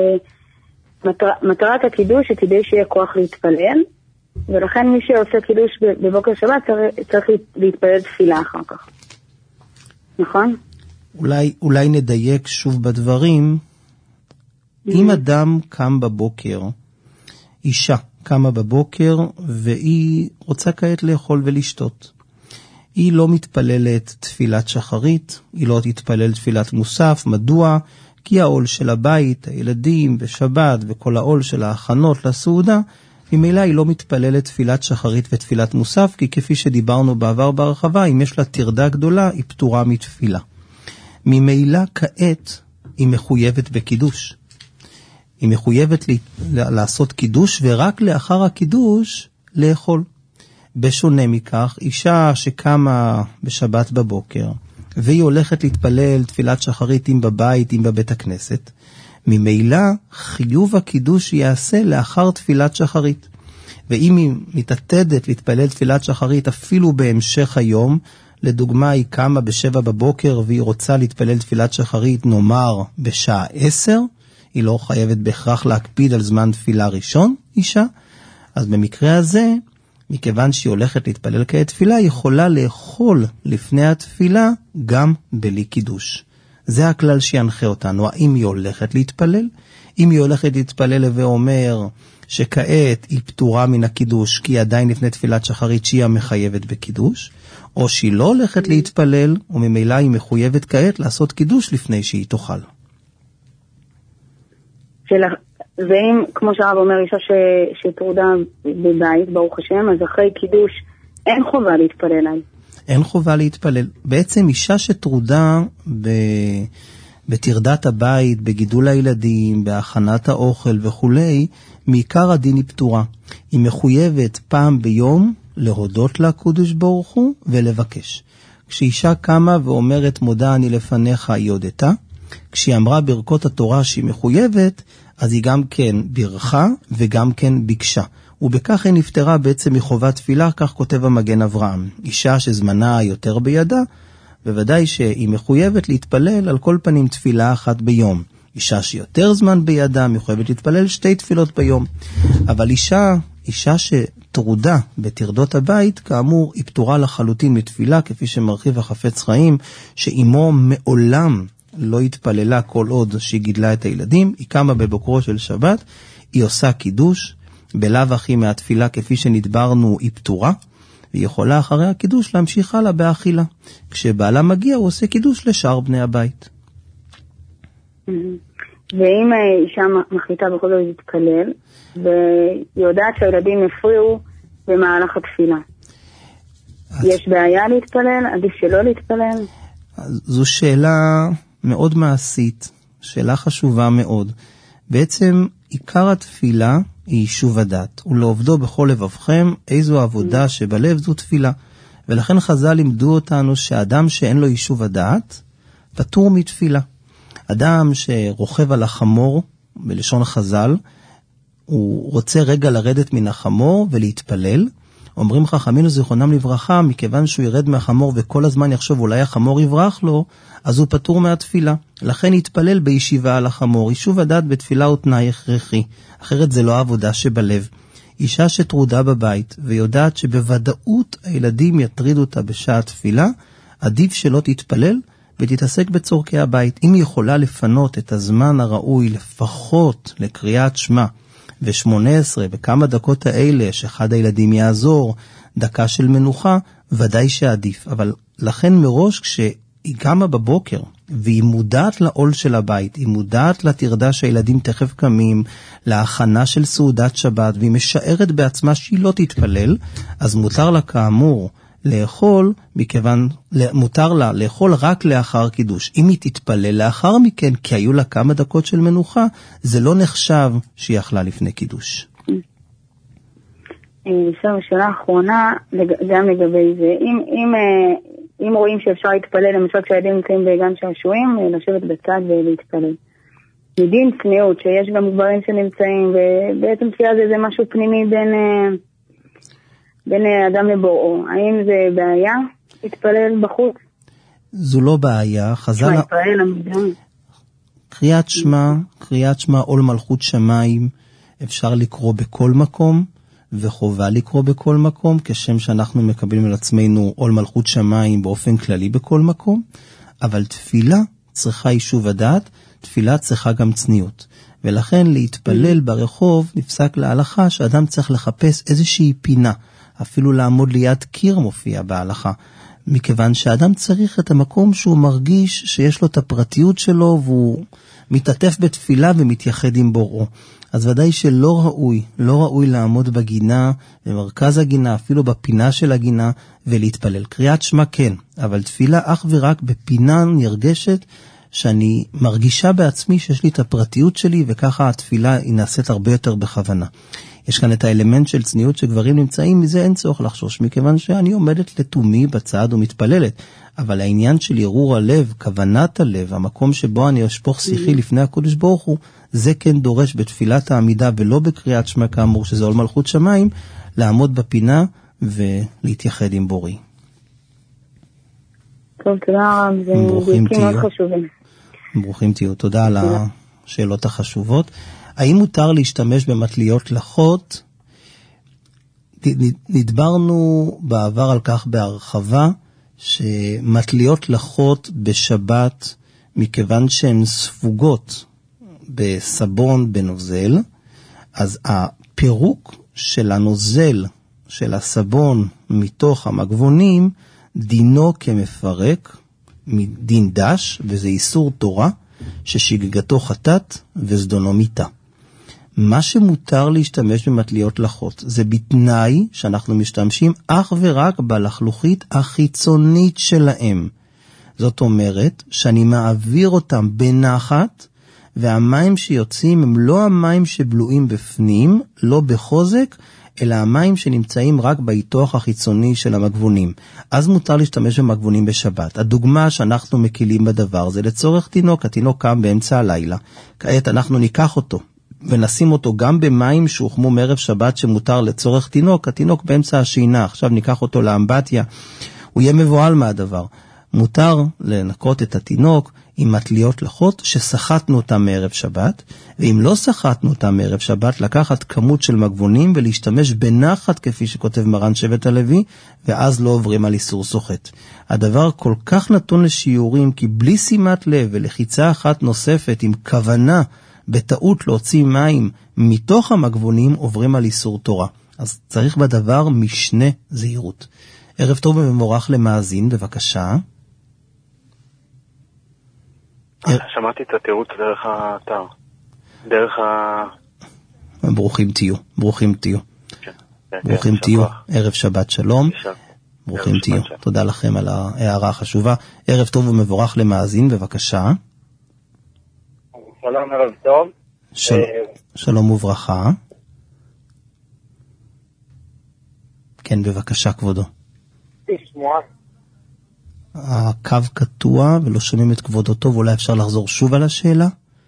שמטרת הקידוש היא כדי שיהיה כוח להתפלל, ולכן מי שעושה קידוש בבוקר שבת צריך, צריך להתפלל תפילה אחר כך. נכון? אולי, אולי נדייק שוב בדברים. Mm-hmm. אם אדם קם בבוקר, אישה קמה בבוקר, והיא רוצה כעת לאכול ולשתות. היא לא מתפללת תפילת שחרית, היא לא תתפלל תפילת מוסף. מדוע? כי העול של הבית, הילדים ושבת וכל העול של ההכנות לסעודה, ממילא היא לא מתפללת תפילת שחרית ותפילת מוסף, כי כפי שדיברנו בעבר בהרחבה, אם יש לה תרדה גדולה, היא פטורה מתפילה. ממילא כעת היא מחויבת בקידוש. היא מחויבת לי, לעשות קידוש, ורק לאחר הקידוש לאכול. בשונה מכך, אישה שקמה בשבת בבוקר, והיא הולכת להתפלל תפילת שחרית אם בבית, אם בבית הכנסת, ממילא חיוב הקידוש יעשה לאחר תפילת שחרית. ואם היא מתעתדת להתפלל תפילת שחרית אפילו בהמשך היום, לדוגמה היא קמה בשבע בבוקר והיא רוצה להתפלל תפילת שחרית נאמר בשעה עשר, היא לא חייבת בהכרח להקפיד על זמן תפילה ראשון, אישה. אז במקרה הזה, מכיוון שהיא הולכת להתפלל כעת תפילה, היא יכולה לאכול לפני התפילה גם בלי קידוש. זה הכלל שינחה אותנו. האם היא הולכת להתפלל? אם היא הולכת להתפלל ואומר שכעת היא פטורה מן הקידוש, כי היא עדיין לפני תפילת שחרית שהיא המחייבת בקידוש, או שהיא לא הולכת להתפלל, וממילא היא מחויבת כעת לעשות קידוש לפני שהיא תאכל. ואם, כמו שהרב אומר, אישה שטרודה בבית, ברוך השם, אז אחרי קידוש אין חובה להתפלל עליי. אין חובה להתפלל. בעצם אישה שטרודה ב... בתרדת הבית, בגידול הילדים, בהכנת האוכל וכולי, מעיקר הדין היא פטורה. היא מחויבת פעם ביום להודות לקדוש ברוך הוא ולבקש. כשאישה קמה ואומרת מודה אני לפניך, היא הודתה. כשהיא אמרה ברכות התורה שהיא מחויבת, אז היא גם כן ברכה וגם כן ביקשה. ובכך היא נפטרה בעצם מחובת תפילה, כך כותב המגן אברהם. אישה שזמנה יותר בידה, בוודאי שהיא מחויבת להתפלל על כל פנים תפילה אחת ביום. אישה שיותר זמן בידה מחויבת להתפלל שתי תפילות ביום. אבל אישה, אישה שטרודה בתרדות הבית, כאמור היא פטורה לחלוטין מתפילה, כפי שמרחיב החפץ חיים, שאימו מעולם לא התפללה כל עוד שהיא גידלה את הילדים. היא קמה בבוקרו של שבת, היא עושה קידוש, בלאו הכי מהתפילה כפי שנדברנו היא פטורה, והיא יכולה אחרי הקידוש להמשיך הלאה באכילה. כשבעלה מגיע הוא עושה קידוש לשאר בני הבית. ואם אישה מחליטה בכל זאת להתפלל, והיא יודעת שהילדים הפריעו במהלך התפילה, יש בעיה להתפלל? עדיף שלא להתפלל? זו שאלה מאוד מעשית, שאלה חשובה מאוד. בעצם עיקר התפילה היא יישוב הדת, ולעובדו בכל לבבכם, איזו עבודה שבלב זו תפילה. ולכן חז"ל לימדו אותנו שאדם שאין לו יישוב הדת, פטור מתפילה. אדם שרוכב על החמור, בלשון חז"ל, הוא רוצה רגע לרדת מן החמור ולהתפלל. אומרים חכמינו זיכרונם לברכה, מכיוון שהוא ירד מהחמור וכל הזמן יחשוב אולי החמור יברח לו, אז הוא פטור מהתפילה. לכן יתפלל בישיבה על החמור. יישוב הדת בתפילה הוא תנאי הכרחי, אחרת זה לא עבודה שבלב. אישה שטרודה בבית ויודעת שבוודאות הילדים יטרידו אותה בשעה תפילה, עדיף שלא תתפלל ותתעסק בצורכי הבית. אם היא יכולה לפנות את הזמן הראוי לפחות לקריאת שמע, ו-שמונה עשרה בכמה דקות האלה שאחד הילדים יעזור, דקה של מנוחה, ודאי שעדיף. אבל לכן מראש כשהיא קמה בבוקר והיא מודעת לעול של הבית, היא מודעת לתרדה שהילדים תכף קמים, להכנה של סעודת שבת, והיא משערת בעצמה שהיא לא תתפלל, אז מותר לה כאמור לאכול, מכיוון מותר לה לאכול רק לאחר קידוש. אם היא תתפלל לאחר מכן, כי היו לה כמה דקות של מנוחה, זה לא נחשב שהיא אכלה לפני קידוש. לשאול שאלה האחרונה, גם לגבי זה. אם, אם, אם רואים שאפשר להתפלל, למשל כשהילדים נמצאים בגן שעשועים, לשבת בצד ולהתפלל. מדין צניעות, שיש גם גברים שנמצאים, ובעצם תפילה זה, זה משהו פנימי בין, בין אדם לבוראו. האם זה בעיה להתפלל בחוץ? זו לא בעיה. חז"ל... מה, ישראל המדינה? קריאת שמע, קריאת שמע עול מלכות שמיים, אפשר לקרוא בכל מקום, וחובה לקרוא בכל מקום, כשם שאנחנו מקבלים על עצמנו עול מלכות שמיים באופן כללי בכל מקום, אבל תפילה צריכה יישוב הדעת, תפילה צריכה גם צניעות. ולכן להתפלל ברחוב נפסק להלכה שאדם צריך לחפש איזושהי פינה, אפילו לעמוד ליד קיר מופיע בהלכה, מכיוון שאדם צריך את המקום שהוא מרגיש שיש לו את הפרטיות שלו, והוא מתעטף בתפילה ומתייחד עם בוראו. אז ודאי שלא ראוי, לא ראוי לעמוד בגינה, במרכז הגינה, אפילו בפינה של הגינה, ולהתפלל. קריאת שמע כן, אבל תפילה אך ורק בפינה נרגשת, שאני מרגישה בעצמי שיש לי את הפרטיות שלי, וככה התפילה היא נעשית הרבה יותר בכוונה. יש כאן את האלמנט של צניעות שגברים נמצאים, מזה אין צורך לחשוש, מכיוון שאני עומדת לתומי בצד ומתפללת. אבל העניין של ערעור הלב, כוונת הלב, המקום שבו אני אשפוך שיחי לפני הקודש ברוך הוא, זה כן דורש בתפילת העמידה ולא בקריאת שמע כאמור, שזה עול מלכות שמיים, לעמוד בפינה ולהתייחד עם בורי. טוב, תודה רב, זה דיוקים מאוד חשובים. ברוכים תהיו, תודה על השאלות החשובות. האם מותר להשתמש במטליות לחות? נדברנו בעבר על כך בהרחבה, שמטליות לחות בשבת, מכיוון שהן ספוגות בסבון בנוזל, אז הפירוק של הנוזל של הסבון מתוך המגבונים, דינו כמפרק מדין דש, וזה איסור תורה, ששגגתו חטאת וזדונו מיתה. מה שמותר להשתמש במטליות לחות, זה בתנאי שאנחנו משתמשים אך ורק בלחלוכית החיצונית שלהם. זאת אומרת שאני מעביר אותם בנחת, והמים שיוצאים הם לא המים שבלועים בפנים, לא בחוזק, אלא המים שנמצאים רק בהיתוך החיצוני של המגבונים. אז מותר להשתמש במגבונים בשבת. הדוגמה שאנחנו מקילים בדבר זה לצורך תינוק. התינוק קם באמצע הלילה. כעת אנחנו ניקח אותו ונשים אותו גם במים שהוחמו מערב שבת שמותר לצורך תינוק. התינוק באמצע השינה, עכשיו ניקח אותו לאמבטיה, הוא יהיה מבועל מהדבר. מותר לנקות את התינוק עם מטליות לחות ששחטנו אותם מערב שבת, ואם לא שחטנו אותם מערב שבת, לקחת כמות של מגבונים ולהשתמש בנחת כפי שכותב מרן שבט הלוי, ואז לא עוברים על איסור סוחט. הדבר כל כך נתון לשיעורים, כי בלי שימת לב ולחיצה אחת נוספת עם כוונה בטעות להוציא מים מתוך המגבונים, עוברים על איסור תורה. אז צריך בדבר משנה זהירות. ערב טוב ומבורך למאזין, בבקשה. שמעתי את התירוץ דרך האתר, דרך ה... ברוכים תהיו, ברוכים תהיו. ברוכים תהיו, ערב שבת שלום. ברוכים תהיו, תודה לכם על ההערה החשובה. ערב טוב ומבורך למאזין, בבקשה. שלום, ערב טוב. שלום וברכה. כן, בבקשה כבודו. תשמוע. הקו קטוע ולא שומעים את כבודו טוב, אולי אפשר לחזור שוב על השאלה?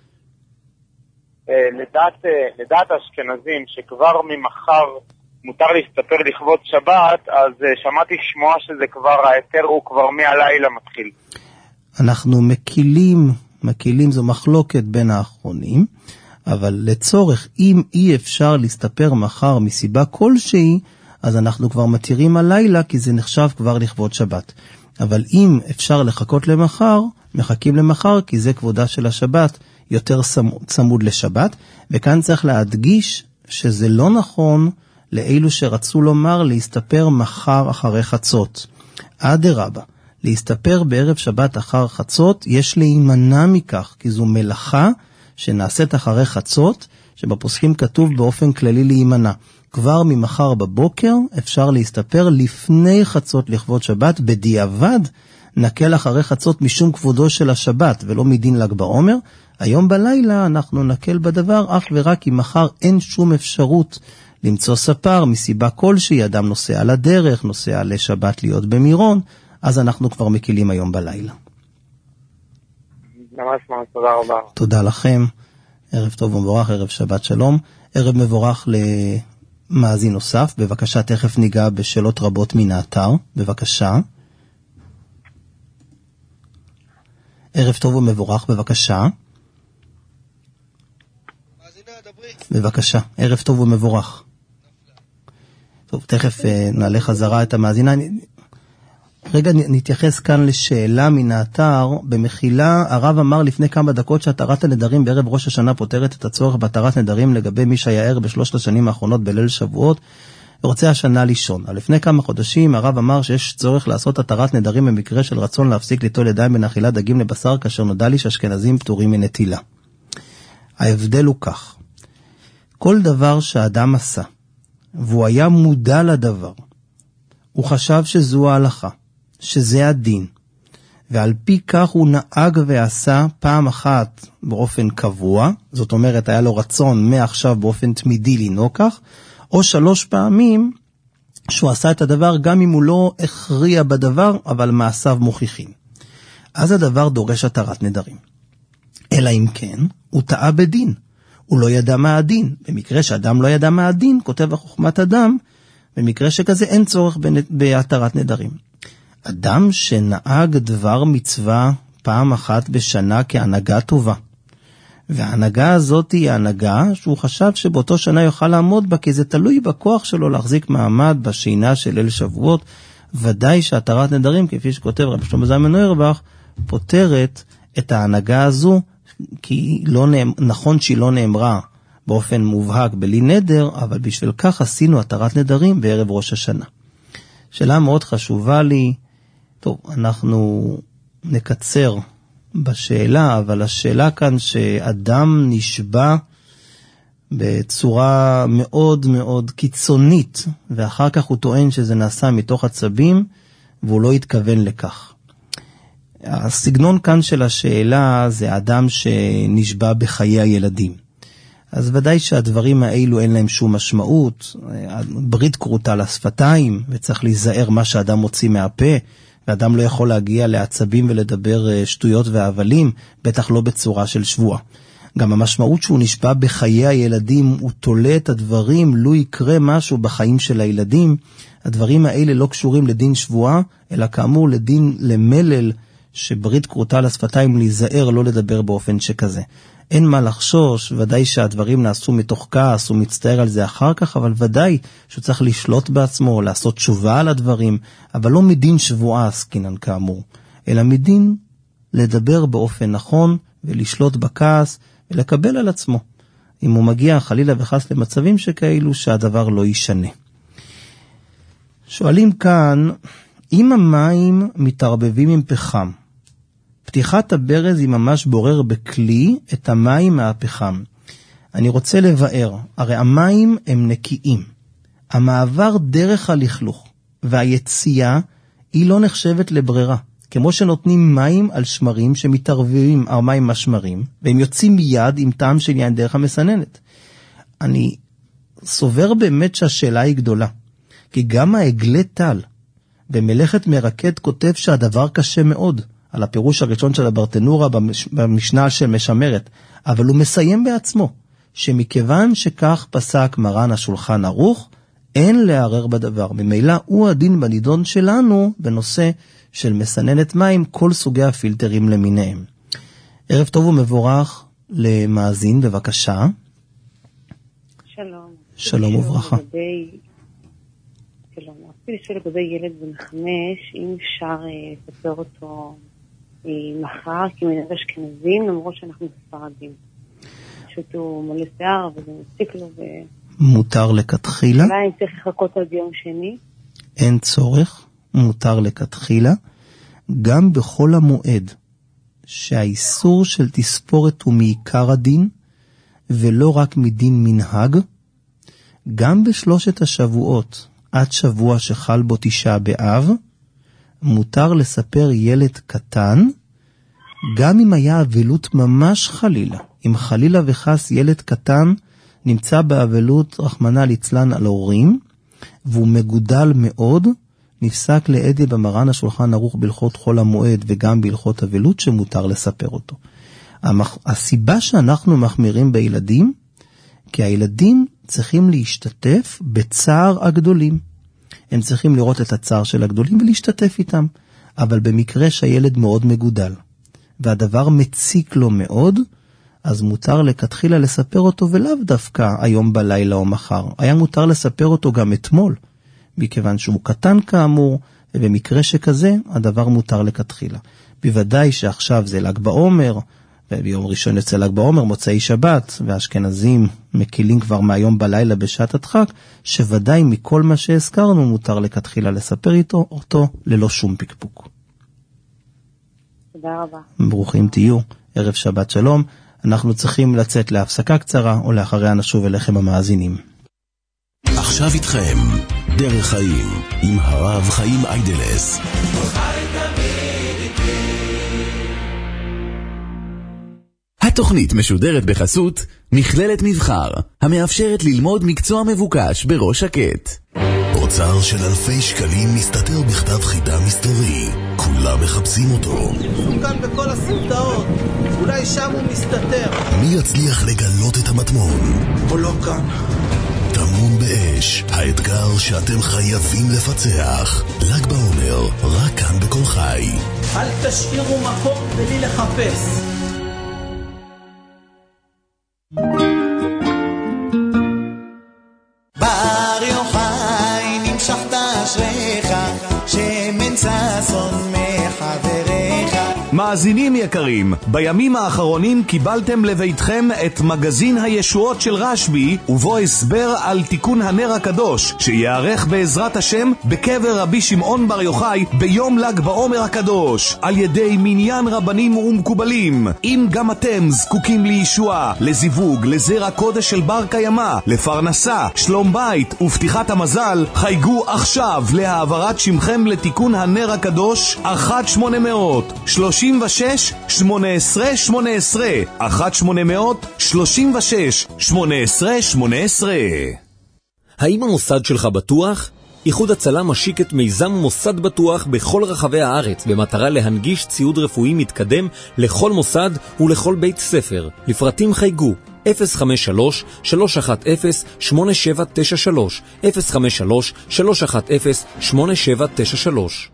לדעת, לדעת אשכנזים שכבר ממחר מותר להסתפר לכבוד שבת, אז שמעתי שמוע שזה כבר, ההיתר הוא כבר מהלילה מתחיל. אנחנו מקילים, מקילים זו מחלוקת בין האחרונים, אבל לצורך, אם אי אפשר להסתפר מחר מסיבה כלשהי, אז אנחנו כבר מתירים הלילה, כי זה נחשב כבר לכבוד שבת. אבל אם אפשר לחכות למחר, מחכים למחר, כי זה כבודה של השבת, יותר צמוד לשבת. וכאן צריך להדגיש שזה לא נכון לאלו שרצו לומר להסתפר מחר אחרי חצות. אדרבה, להסתפר בערב שבת אחר חצות, יש להימנע מכך, כי זו מלאכה שנעשית אחרי חצות, שבפוסקים כתוב באופן כללי להימנע. כבר ממחר בבוקר אפשר להסתפר לפני חצות לכבוד שבת, בדיעבד נקל אחרי חצות משום כבודו של השבת ולא מדין ל"ג בעומר. היום בלילה אנחנו נקל בדבר אך ורק אם מחר אין שום אפשרות למצוא ספר מסיבה כלשהי, אדם נוסע על הדרך, נוסע לשבת להיות במירון, אז אנחנו כבר מקילים היום בלילה. ממש ממש, תודה רבה. תודה לכם, ערב טוב ומבורך, ערב שבת שלום, ערב מבורך למאזין נוסף, בבקשה תכף ניגע בשאלות רבות מן האתר, בבקשה. ערב טוב ומבורך, בבקשה. בבקשה, ערב טוב ומבורך. טוב, תכף נעלה חזרה את המאזינה. רגע נתייחס כאן לשאלה מן האתר. במחילה, הרב אמר לפני כמה דקות שהתרת הנדרים בערב ראש השנה פותרת את הצורך בתרת נדרים לגבי מי שהיה ער בשלושת השנים האחרונות בליל שבועות ורוצה השנה לישון. לפני כמה חודשים הרב אמר שיש צורך לעשות התרת נדרים במקרה של רצון להפסיק ליטול ידיים בין אכילת דגים לבשר, כאשר נודע לי שאשכנזים פטורים מנטילה. ההבדל הוא כך: כל דבר שהאדם עשה והוא היה מודע לדבר, הוא חשב שזו ההלכה, שזה הדין, ועל פי כך הוא נהג ועשה פעם אחת באופן קבוע, זאת אומרת היה לו רצון מעכשיו באופן תמידי לנהוג כך, או שלוש פעמים שהוא עשה את הדבר גם אם הוא לא הכריע בדבר, אבל מעשיו מוכיחים. אז הדבר דורש התרת נדרים. אלא אם כן, הוא טעה בדין, הוא לא ידע מה הדין. במקרה שאדם לא ידע מה הדין, כותב החוכמת אדם, במקרה שכזה אין צורך בהתרת נדרים. אדם שנהג דבר מצווה פעם אחת בשנה כהנהגה טובה, וההנהגה הזאת היא ההנהגה שהוא חשב שבאותו שנה יוכל לעמוד בה, כי זה תלוי בכוח שלו להחזיק מעמד בשינה של ליל שבועות, ודאי שהתרת נדרים, כפי שכותב רב שלמה זלמן אוירבך, פותרת את ההנהגה הזו, כי לא נאמר, נכון שהיא לא נאמרה באופן מובהק בלי נדר, אבל בשביל כך עשינו התרת נדרים בערב ראש השנה. שאלה מאוד חשובה לי. טוב, אנחנו נקצר בשאלה, אבל השאלה כאן שאדם נשבע בצורה מאוד מאוד קיצונית, ואחר כך הוא טוען שזה נעשה מתוך עצבים, והוא לא התכוון לכך. הסגנון כאן של השאלה זה אדם שנשבע בחיי הילדים. אז ודאי שהדברים האלו אין להם שום משמעות. ברית קרוטה לשפתיים, וצריך להיזהר מה שאדם מוציא מהפה, ואדם לא יכול להגיע לעצבים ולדבר שטויות והבלים, בטח לא בצורה של שבוע. גם המשמעות שהוא נשבע בחיי הילדים, הוא תולה את הדברים, לא יקרה משהו בחיים של הילדים. הדברים האלה לא קשורים לדין שבועה, אלא כאמור לדין למלל, שברית קרוטה לשפתיים להיזהר לא לדבר באופן שכזה. אין מה לחשוש, ודאי שהדברים נעשו מתוך כעס, הוא מצטער על זה אחר כך, אבל ודאי שצריך לשלוט בעצמו, לעשות תשובה על הדברים, אבל לא מדין שבועה עסקינן כאמור, אלא מדין לדבר באופן נכון, ולשלוט בכעס, ולקבל על עצמו. אם הוא מגיע חלילה וחס למצבים שכאלו, שהדבר לא ישנה. שואלים כאן, אם המים מתערבבים עם פחם, פתיחת הברז היא ממש בורר בכלי את המים מהפחם. אני רוצה לבאר, הרי המים הם נקיים. המעבר דרך הלכלוך והיציאה היא לא נחשבת לברירה. כמו שנותנים מים על שמרים שמתערבבים המים מהשמרים, והם יוצאים מיד עם טעם של יין דרך המסננת. אני סובר באמת שהשאלה היא גדולה. כי גם העגלי טל במלאכת מרקד כותב שהדבר קשה מאוד. על הפירוש הראשון של הברטנורה במשנה של משמרת, אבל הוא מסיים בעצמו, שמכיוון שכך פסק מרן השולחן ערוך, אין לערער בדבר. ממילא הוא הדין בנידון שלנו בנושא של מסננת מים, כל סוגי הפילטרים למיניהם. ערב טוב ומבורך למאזין, בבקשה. שלום. שלום וברכה. שלום, רציתי לשאול לגבי ילד בן חמש, אם אפשר לפטר אותו מחר, כי מנהל אשכנזים, למרות שאנחנו ספרדים. פשוט הוא מלא שיער, וזה מציק לו ו... מותר לכתחילה? אולי אני צריך לחכות עד יום שני? אין צורך, מותר לכתחילה. גם בכל המועד שהאיסור של תספורת הוא מעיקר הדין, ולא רק מדין מנהג, גם בשלושת השבועות, עד שבוע שחל בו תשעה באב, מותר לספר ילד קטן, גם אם היה אבלות ממש חלילה. אם חלילה וחס ילד קטן נמצא באבלות רחמנא ליצלן על ההורים, והוא מגודל מאוד, נפסק לעדי במרן השולחן ערוך בהלכות חול המועד וגם בהלכות אבלות שמותר לספר אותו. הסיבה שאנחנו מחמירים בילדים, כי הילדים צריכים להשתתף בצער הגדולים. הם צריכים לראות את הצער של הגדולים ולהשתתף איתם. אבל במקרה שהילד מאוד מגודל, והדבר מציק לו מאוד, אז מותר לכתחילה לספר אותו, ולאו דווקא היום בלילה או מחר. היה מותר לספר אותו גם אתמול, מכיוון שהוא קטן כאמור, ובמקרה שכזה, הדבר מותר לכתחילה. בוודאי שעכשיו זה ל"ג בעומר, וביום ראשון יוצא ל"ג בעומר, מוצאי שבת, והאשכנזים מקילים כבר מהיום בלילה בשעת הדחק, שוודאי מכל מה שהזכרנו מותר לכתחילה לספר איתו אותו ללא שום פקפוק. תודה רבה. ברוכים תהיו, ערב שבת שלום. אנחנו צריכים לצאת להפסקה קצרה, או לאחריה נשוב אליכם המאזינים. עכשיו איתכם, דרך חיים, עם הרב חיים איידלס. התוכנית משודרת בחסות מכללת מבחר, המאפשרת ללמוד מקצוע מבוקש בראש שקט. אוצר של אלפי שקלים מסתתר בכתב חידה מסתורי, כולם מחפשים אותו. הוא כאן בכל הסמטאות, אולי שם הוא מסתתר. מי יצליח לגלות את המטמון? הוא לא כאן. טמון באש, האתגר שאתם חייבים לפצח. ל"ג בעומר, רק כאן בכל חי. אל תשאירו מקום בלי לחפש. בר יוחאי נמשכת אשריך, שמן ששון מחבריך. מאזינים יקרים, בימים האחרונים קיבלתם לביתכם את מגזין הישועות של רשב"י, ובו הסבר על תיקון הנר הקדוש, שיערך בעזרת השם בקבר רבי שמעון בר יוחאי ביום ל"ג בעומר הקדוש, על ידי מניין רבנים ומקובלים. אם גם אתם זקוקים לישועה, לזיווג, לזרע קודש של בר קיימא, לפרנסה, שלום בית ופתיחת המזל, חייגו עכשיו להעברת שמכם לתיקון הנר הקדוש, אחת שמונה מאות שלושים ושש שמונה עשרה שמונה עשרה, אחת שמונה מאות שלושים ושש שמונה עשרה שמונה עשרה. האם המוסד שלך בטוח? איחוד הצלה משיק את מיזם מוסד בטוח בכל רחבי הארץ, במטרה להנגיש ציוד רפואי מתקדם לכל מוסד ולכל בית ספר. לפרטים חייגו אפס חמש שלוש שלוש אחת אפס שמונה שבע תשע שלוש, אפס חמש שלוש שלוש אחת אפס שמונה שבע תשע שלוש.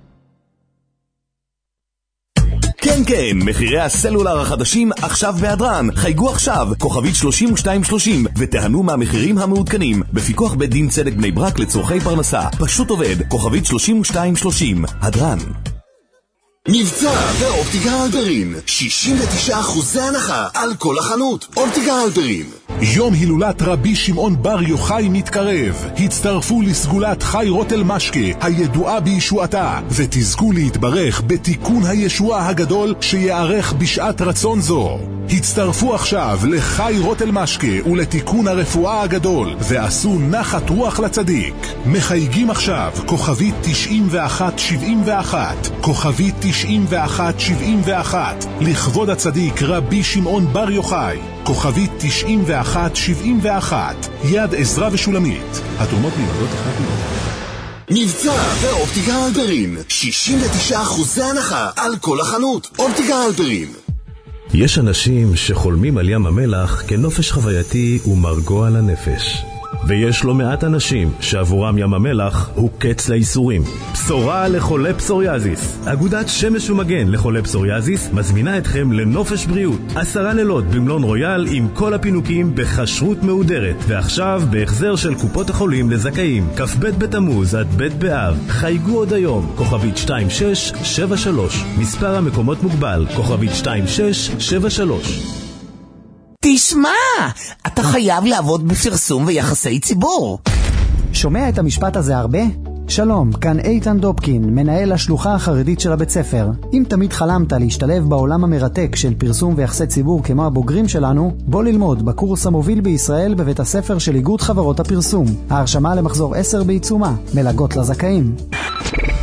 כן כן, מחירי הסלולר החדשים עכשיו בהדרן. חייגו עכשיו, כוכבית שלושים ושתיים שלושים, ותהנו מהמחירים המעודכנים. בפיקוח בית דין צדק בני ברק לצורכי פרנסה. פשוט עובד, כוכבית שלושים ושתיים שלושים. הדרן. מבצע באופטיקה הלפרין, שישים ותשעה אחוזי הנחה על כל החנות. אופטיקה הלפרין. יום הילולת רבי שמעון בר יוחאי מתקרב. הצטרפו לסגולת חי רוטל משקה, הידועה בישועתה, ותזכו להתברך בתיקון הישועה הגדול שיערך בשעת רצון זו. הצטרפו עכשיו לחי רוטל משקה ולתיקון הרפואה הגדול, ועשו נחת רוח לצדיק. מחייגים עכשיו, כוכבית תשעים ואחת שבעים ואחת, כוכבית תשעים ואחת שבעים ואחת, לכבוד הצדיק רבי שמעון בר יוחאי, כוכבית תשעים ואחת שבעים ואחת, יד עזרא ושולמית. התרומות מיועדות אחת מיועדות. מבצע באופטיקה הלפרין, שישים ותשעה אחוזי הנחה על כל החנות. אופטיקה הלפרין. יש אנשים שחולמים על ים המלח כנופש חווייתי ומרגוע לנפש. ויש לא מעט אנשים שעבורם ים המלח הוא קץ לאיסורים. בשורה לחולי פסוריאזיס. אגודת שמש ומגן לחולי פסוריאזיס מזמינה אתכם לנופש בריאות. עשרה לילות במלון רויאל עם כל הפינוקים בחשרות מהודרת. ועכשיו בהחזר של קופות החולים לזכאים. כ"ב בתמוז עד ב' באב. חייגו עוד היום. כוכבית שתיים שש שבע שלוש. מספר המקומות מוגבל. כוכבית שתיים שש שבע שלוש. תשמע, אתה חייב לעבוד בפרסום ויחסי ציבור. שומע את המשפט הזה הרבה? שלום, כאן איתן דופקין, מנהל השלוחה החרדית של הבית ספר. אם תמיד חלמת להשתלב בעולם המרתק של פרסום ויחסי ציבור כמו הבוגרים שלנו, בוא ללמוד בקורס המוביל בישראל בבית הספר של איגוד חברות הפרסום. ההרשמה למחזור עשר בעיצומה, מלגות לזכאים.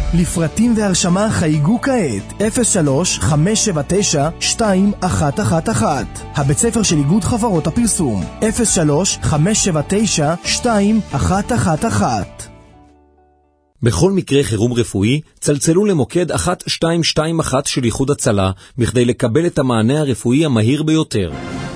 לפרטים והרשמה חייגו כעת אפס שלוש חמש שבע תשע שתיים אחת אחת אחת. הבית ספר של איגוד חברות הפרסום אפס שלוש חמש שבע תשע שתיים אחת אחת אחת. בכל מקרה חירום רפואי, צלצלו למוקד אחת שתיים שתיים אחת של איחוד הצלה, בכדי לקבל את המענה הרפואי המהיר ביותר.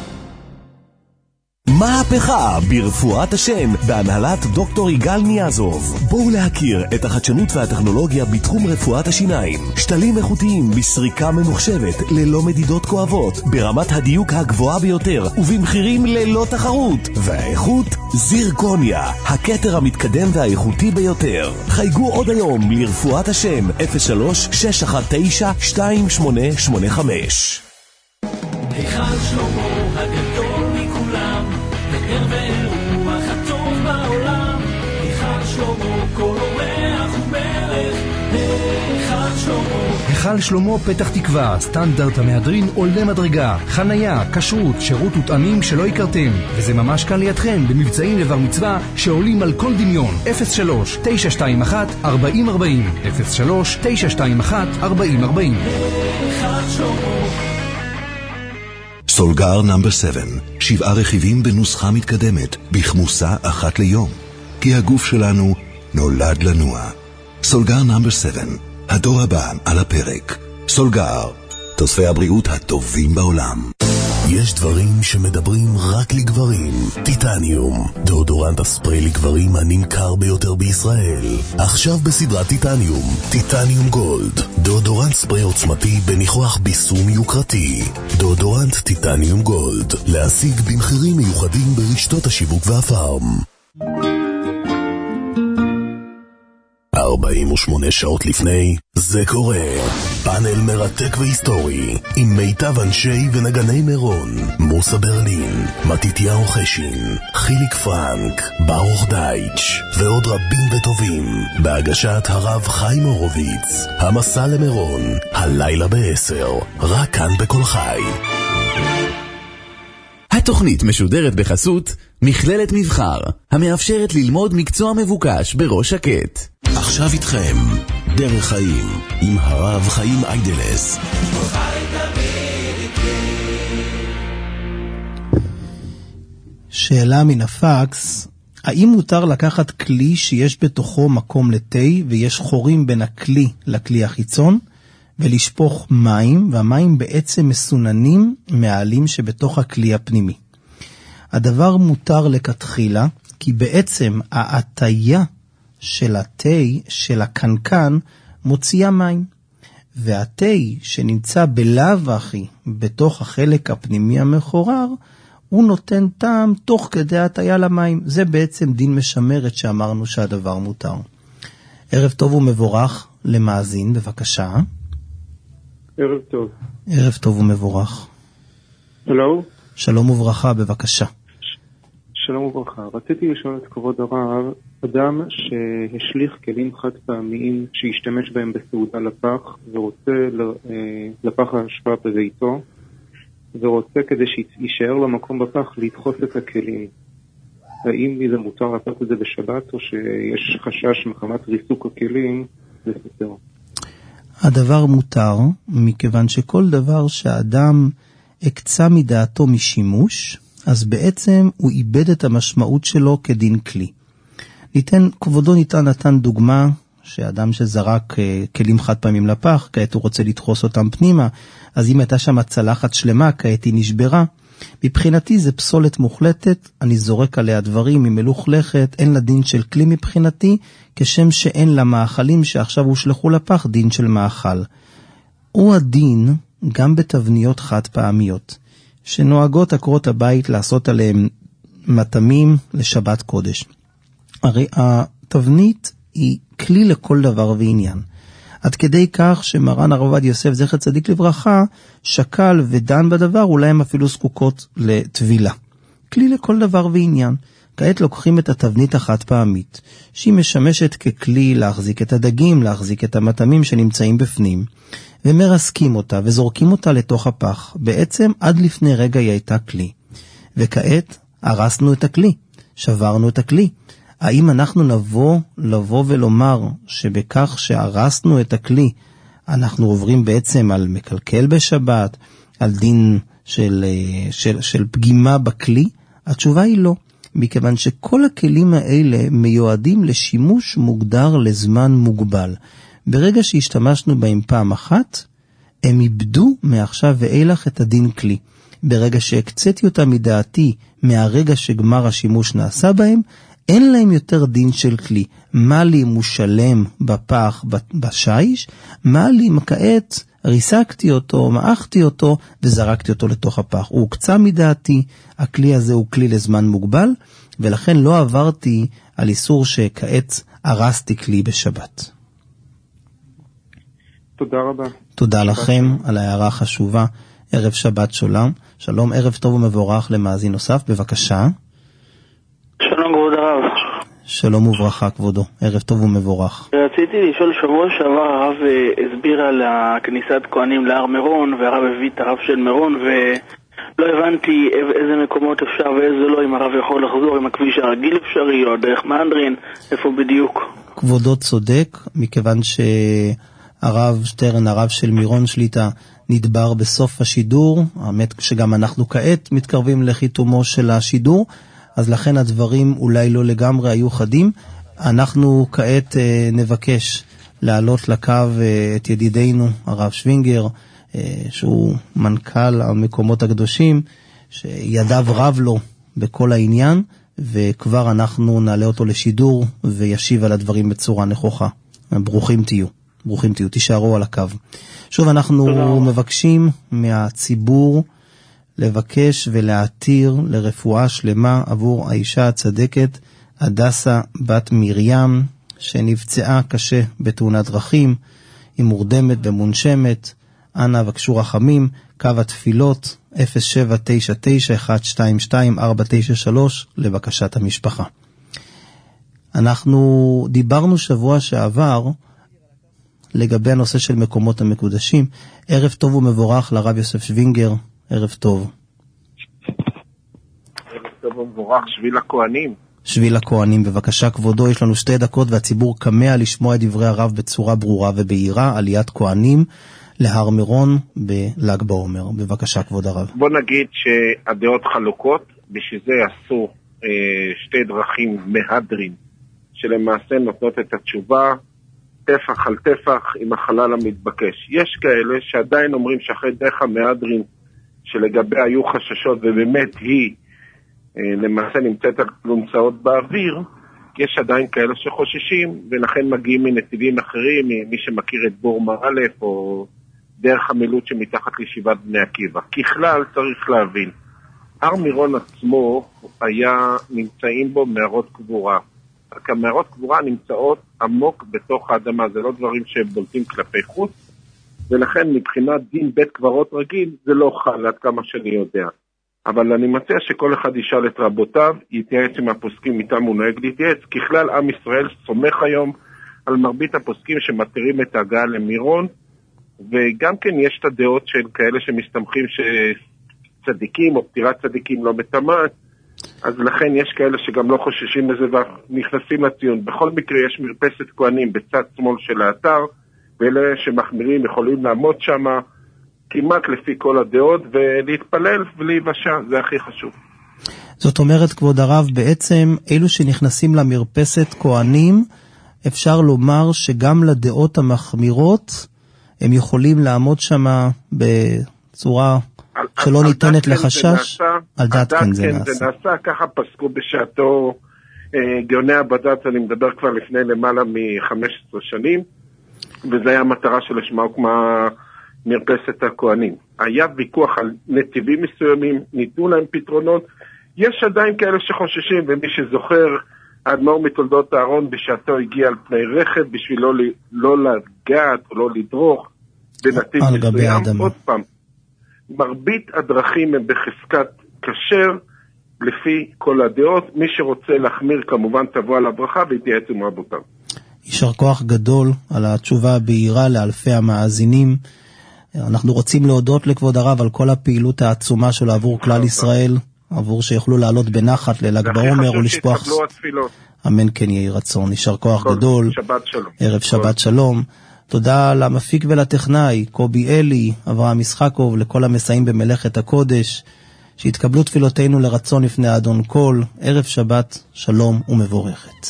מהפכה ברפואת השן בהנהלת דוקטור יגאל ניאזוב. בואו להכיר את החדשנות והטכנולוגיה בתחום רפואת השיניים. שתלים איכותיים בסריקה ממוחשבת ללא מדידות כואבות, ברמת הדיוק הגבוהה ביותר ובמחירים ללא תחרות. והאיכות זירקוניה, הכתר המתקדם והאיכותי ביותר. חייגו עוד היום לרפואת השן אפס שלוש שש אחת תשע שתיים שמונה שמונה חמש. היכל שלמה הגדול מכולם, פאר ורוח הטוב בעולם. היכל שלמה כל אורח ומלך, היכל שלמה. היכל שלמה פתח תקווה, סטנדרט המהדרין עולה מדרגה, חנייה, כשרות, שירות וטעמים שלא הכרתם, וזה ממש כאן לידכם במבצעים לבר מצווה שעולים על כל דמיון. אפס שלוש תשע שתיים אחת ארבעים ארבעים אפס שלוש תשע שתיים אחת ארבעים ארבעים. היכל שלמה. סולגר נאמבר שבע, שבעה רכיבים בנוסחה מתקדמת, בכמוסה אחת ליום. כי הגוף שלנו נולד לנוע. סולגר נאמבר שבע, הדור הבא על הפרק. סולגר, תוספי הבריאות הטובים בעולם. יש דברים שמדברים רק לגברים. טיטניום, דאודורנט הספרי לגברים הנמכר ביותר בישראל. עכשיו בסדרת טיטניום, טיטניום גולד, דאודורנט ספרי עוצמתי בניחוח ביסום יוקרתי. דאודורנט טיטניום גולד, להשיג במחירים מיוחדים ברשתות השיווק והפארם. ארבעים ושמונה שעות לפני, זה קורה. פאנל מרתק והיסטורי, עם מיטב אנשי ונגני מירון, מוסה ברלין, מתיתיהו חשין, חיליק פרנק, ברוך דייץ' ועוד רבים וטובים, בהגשת הרב חיים הורוביץ. המסע למירון, הלילה בעשר, רק כאן בכל חי. התוכנית משודרת בחסות מכללת מבחר, המאפשרת ללמוד מקצוע מבוקש בראש שקט. עכשיו איתכם, דרך חיים, עם הרב חיים איידלס. שאלה מן הפקס, האם מותר לקחת כלי שיש בתוכו מקום לתה ויש חורים בין הכלי לכלי החיצון ולשפוך מים, והמים בעצם מסוננים מהעלים שבתוך הכלי הפנימי? הדבר מותר לכתחילה, כי בעצם ההטיה של התה של הקנקן מוציאה מים, והתה שנמצא בלאו הכי בתוך החלק הפנימי המחורר, הוא נותן טעם תוך כדי הטיה למים. זה בעצם דין משמרת שאמרנו שהדבר מותר. ערב טוב ומבורך למאזין, בבקשה. ערב טוב. ערב טוב ומבורך. שלום. שלום וברכה, בבקשה. שלום וברכה. רציתי לשאול את כבוד הרב, אדם שהשליך כלים חד פעמיים שהשתמש בהם בסעודה לפח, ורוצה לפח האשפה בביתו, ורוצה כדי שישאר למקום בפח לדחוס את הכלים. האם זה מותר לעשות את זה בשבת, או שיש חשש מחמת ריסוק הכלים לסתר? הדבר מותר, מכיוון שכל דבר שהאדם הקצה מדעתו משימוש, אז בעצם הוא איבד את המשמעות שלו כדין כלי. ניתן, כבודו ניתן נתן דוגמה, שאדם שזרק כלים חד פעמים לפח, כעת הוא רוצה לדחוס אותם פנימה, אז אם הייתה שם צלחת שלמה, כעת היא נשברה. מבחינתי זה פסולת מוחלטת, אני זורק עליה דברים, היא מלוכלכת, אין לה דין של כלי מבחינתי, כשם שאין לה מאכלים שעכשיו הושלחו לפח, דין של מאכל. הוא הדין גם בתבניות חד פעמיות, שנוהגות עקרות הבית לעשות עליהם מתמים לשבת קודש. הרי התבנית היא כלי לכל דבר ועניין. עד כדי כך שמרן הרב עובדיה יוסף זכר צדיק לברכה שקל ודן בדבר, אולי הם אפילו זקוקות לטבילה. כלי לכל דבר ועניין. כעת לוקחים את התבנית החד פעמית, שהיא משמשת ככלי להחזיק את הדגים, להחזיק את המתמים שנמצאים בפנים, ומרסקים אותה וזורקים אותה לתוך הפח. בעצם עד לפני רגע היא הייתה כלי. וכעת הרסנו את הכלי, שברנו את הכלי. האם אנחנו נבוא, לבוא ולומר שבכך שהרסנו את הכלי, אנחנו עוברים בעצם על מקלקל בשבת, על דין של, של, של פגימה בכלי? התשובה היא לא, מכיוון שכל הכלים האלה מיועדים לשימוש מוגדר לזמן מוגבל. ברגע שהשתמשנו בהם פעם אחת, הם איבדו מעכשיו ואילך את הדין כלי. ברגע שהקציתי אותם מדעתי מהרגע שגמר השימוש נעשה בהם, אין להם יותר דין של כלי. מה לי מושלם בפח בשיש, מה לי כעת ריסקתי אותו, מעכתי אותו וזרקתי אותו לתוך הפח. הוא הוקצה מדעתי, הכלי הזה הוא כלי לזמן מוגבל, ולכן לא עברתי על איסור שכעת הרסתי כלי בשבת. תודה רבה. תודה לכם על ההערה החשובה. ערב שבת שלום. שלום, ערב טוב ומבורך למאזין נוסף, בבקשה. שלום כבוד הרב. שלום וברכה כבודו, ערב טוב ומבורך. רציתי לשאול, שבוע שעבר הרב הסביר על כניסת כהנים להר מירון, והרב הביא את הרב של מירון, ולא הבנתי איזה מקומות אפשר ואיזה לא, אם הרב יכול לחזור, אם הכביש הרגיל אפשרי או דרך מהנדרין, איפה בדיוק? כבודו צודק, מכיוון שהרב שטרן, הרב של מירון שליטה, נדבר בסוף השידור, האמת שגם אנחנו כעת מתקרבים לחיתומו של השידור, אז לכן הדברים אולי לא לגמרי היו חדים. אנחנו כעת אה, נבקש להעלות לקו אה, את ידידנו הרב שווינגר, אה, שהוא מנכ"ל המקומות הקדושים, שידיו רב לו בכל העניין, וכבר אנחנו נעלה אותו לשידור וישיב על הדברים בצורה נכוחה. ברוכים תהיו, ברוכים תהיו, תישארו על הקו. שוב אנחנו מבקשים מהציבור לבקש ולהתיר לרפואה שלמה עבור האישה הצדקת הדסה בת מרים, שנפצעה קשה בתאונת דרכים, היא מורדמת ומונשמת. אנא בקשו רחמים, קו התפילות אפס שבע תשע תשע אחת שתיים שתיים ארבע תשע שלוש לבקשת המשפחה. אנחנו דיברנו שבוע שעבר לגבי הנושא של מקומות המקודשים. ערב טוב ומבורך לרב יוסף שווינגר. ערב טוב. ערב טוב ומבורך, שביל הכהנים. שביל הכהנים, בבקשה כבודו, יש לנו שתי דקות והציבור כמה לשמוע את דברי הרב בצורה ברורה ובהירה, עליית כהנים להר מירון בל"ג בעומר. בבקשה כבוד הרב. בוא נגיד שהדעות חלוקות, בשביל זה עשו אה, שתי דרכים מהדרין, שלמעשה נותנות את התשובה, טפח על טפח עם החלל המתבקש. יש כאלה שעדיין אומרים שאחרי דרך המהדרין, שלגבי היו חששות ובאמת היא אה, למעשה נמצאת על כלומצאות באוויר, יש עדיין כאלה שחוששים ולכן מגיעים מנתיבים אחרים, מי שמכיר את בורמה א' או דרך המילוט שמתחת לישיבת בני עקיבא. ככלל צריך להבין, הר מירון עצמו היה נמצאים בו מערות קבורה. רק המערות קבורה נמצאות עמוק בתוך האדמה, זה לא דברים שבולטים כלפי חוץ, ולכן מבחינת דין בית קברות רגיל זה לא חל עד כמה שאני יודע. אבל אני מציע שכל אחד ישאל את רבותיו, יתייעץ עם הפוסקים איתם הוא נוהג להתייעץ. ככלל עם ישראל סומך היום על מרבית הפוסקים שמתירים את ההגעה למירון, וגם כן יש את הדעות של כאלה שמסתמכים שצדיקים או פטירת צדיקים לא בתמת, אז לכן יש כאלה שגם לא חוששים לזה ונכנסים לציון. בכל מקרה יש מרפסת כהנים בצד שמאל של האתר, ואלה שמחמירים יכולים לעמוד שם כמעט לפי כל הדעות ולהתפלל ולהיוושע, זה הכי חשוב. זאת אומרת כבוד הרב, בעצם אלו שנכנסים למרפסת כהנים, אפשר לומר שגם לדעות המחמירות הם יכולים לעמוד שם בצורה על, שלא על, ניתנת על לחשש? נעשה, על דעת כן זה נעשה. זה נעשה, ככה פסקו בשעתו אה, גאוני הבד"ץ, אני מדבר כבר לפני למעלה מ-חמש עשרה שנים, וזה היה המטרה של לשמה הוקמה מרפסת הכהנים. היה ויכוח על נתיבים מסוימים, ניתנו להם פתרונות, יש עדיין כאלה שחוששים, ומי שזוכר, האדמו"ר מתולדות אהרון בשעתו הגיע על פני רכב, בשביל לא, לא לגעת או לא לדרוך בנתיב מסוים. עוד פעם, מרבית הדרכים הם בחזקת כשר, לפי כל הדעות. מי שרוצה להחמיר כמובן תבוא על הברכה והתייעץ עם רבותיו. יישר כוח גדול על התשובה הבהירה לאלפי המאזינים. אנחנו רוצים להודות לכבוד הרב על כל הפעילות העצומה שלו עבור כלל ישראל, עבור שיוכלו לעלות בנחת לל"ג בעומר ולשפוך אמן כן יהי רצון. יישר כוח גדול. שבת שלום. ערב שבת שלום. תודה למפיק ולטכנאי, קובי אלי, אברהם משחקוב, לכל המסייעים במלאכת הקודש, שהתקבלו תפילותינו לרצון לפני אדון כל. ערב שבת שלום ומבורכת.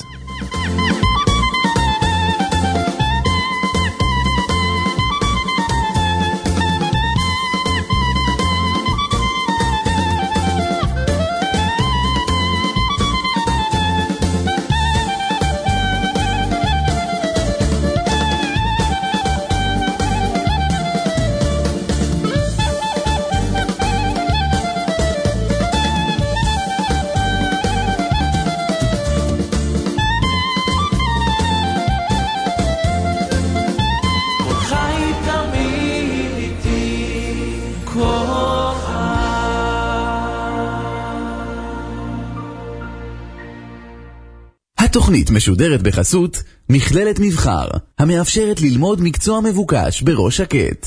התוכנית משודרת בחסות מכללת מבחר, המאפשרת ללמוד מקצוע מבוקש בראש שקט.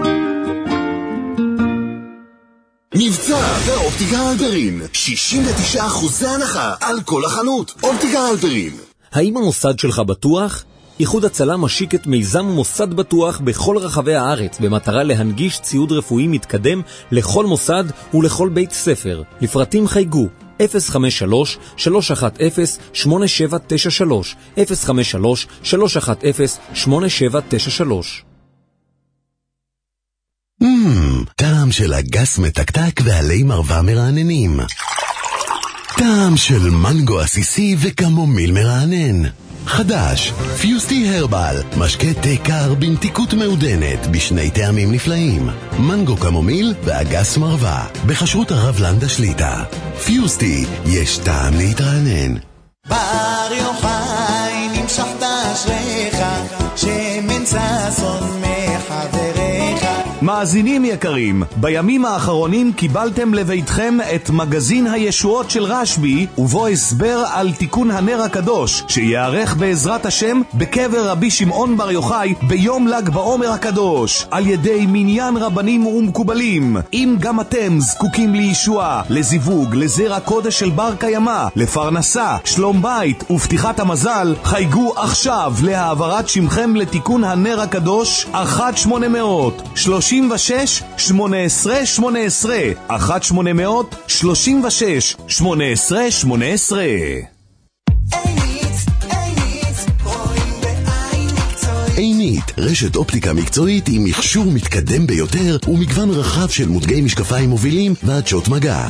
מבצע באופטיקה הלפרין, שישים ותשעה אחוז הנחה על כל החנות. אופטיקה הלפרין. האם המוסד שלך בטוח? איחוד הצלה משיק את מיזם מוסד בטוח בכל רחבי הארץ במטרה להנגיש ציוד רפואי מתקדם לכל מוסד ולכל בית ספר. לפרטים חייגו אפס חמש שלוש שלוש אחת אפס שמונה שבע תשע שלוש אפס חמש שלוש שלוש אחת אפס שמונה שבע תשע שלוש. טעם של אגס מתקתק ועלי מרווה מרעננים. טעם של מנגו עסיסי וקמומיל מרענן. חדש, פיוסטי הרבל, משקה תה קר במתיקות מעודנת בשני טעמים נפלאים. מנגו קמומיל ואגס מרווה, בחשרות הרב לנדה שליטה. פיוסטי, יש טעם להתרענן. בר יוחאי נמשכת אשריך, שמן ששון מחבריך. מאזינים יקרים, בימים האחרונים קיבלתם לביתכם את מגזין הישועות של רשבי, ובו הסבר על תיקון הנר הקדוש, שיערך בעזרת השם בקבר רבי שמעון בר יוחאי ביום ל"ג בעומר הקדוש, על ידי מניין רבנים ומקובלים. אם גם אתם זקוקים לישועה, לזיווג, לזרע קודש של בר קיימא, לפרנסה, שלום בית ופתיחת המזל, חייגו עכשיו להעברת שמכם לתיקון הנר הקדוש אחת שמונה מאות שלושים ושש שמונה עשרה שמונה עשרה אחת שמונה מאות שלושים ושש שמונה עשרה שמונה עשרה. עינית, רשת אופטיקה מקצועית עם מכשור מתקדם ביותר ומגוון רחב של מותגי משקפיים מובילים ועדשות מגע.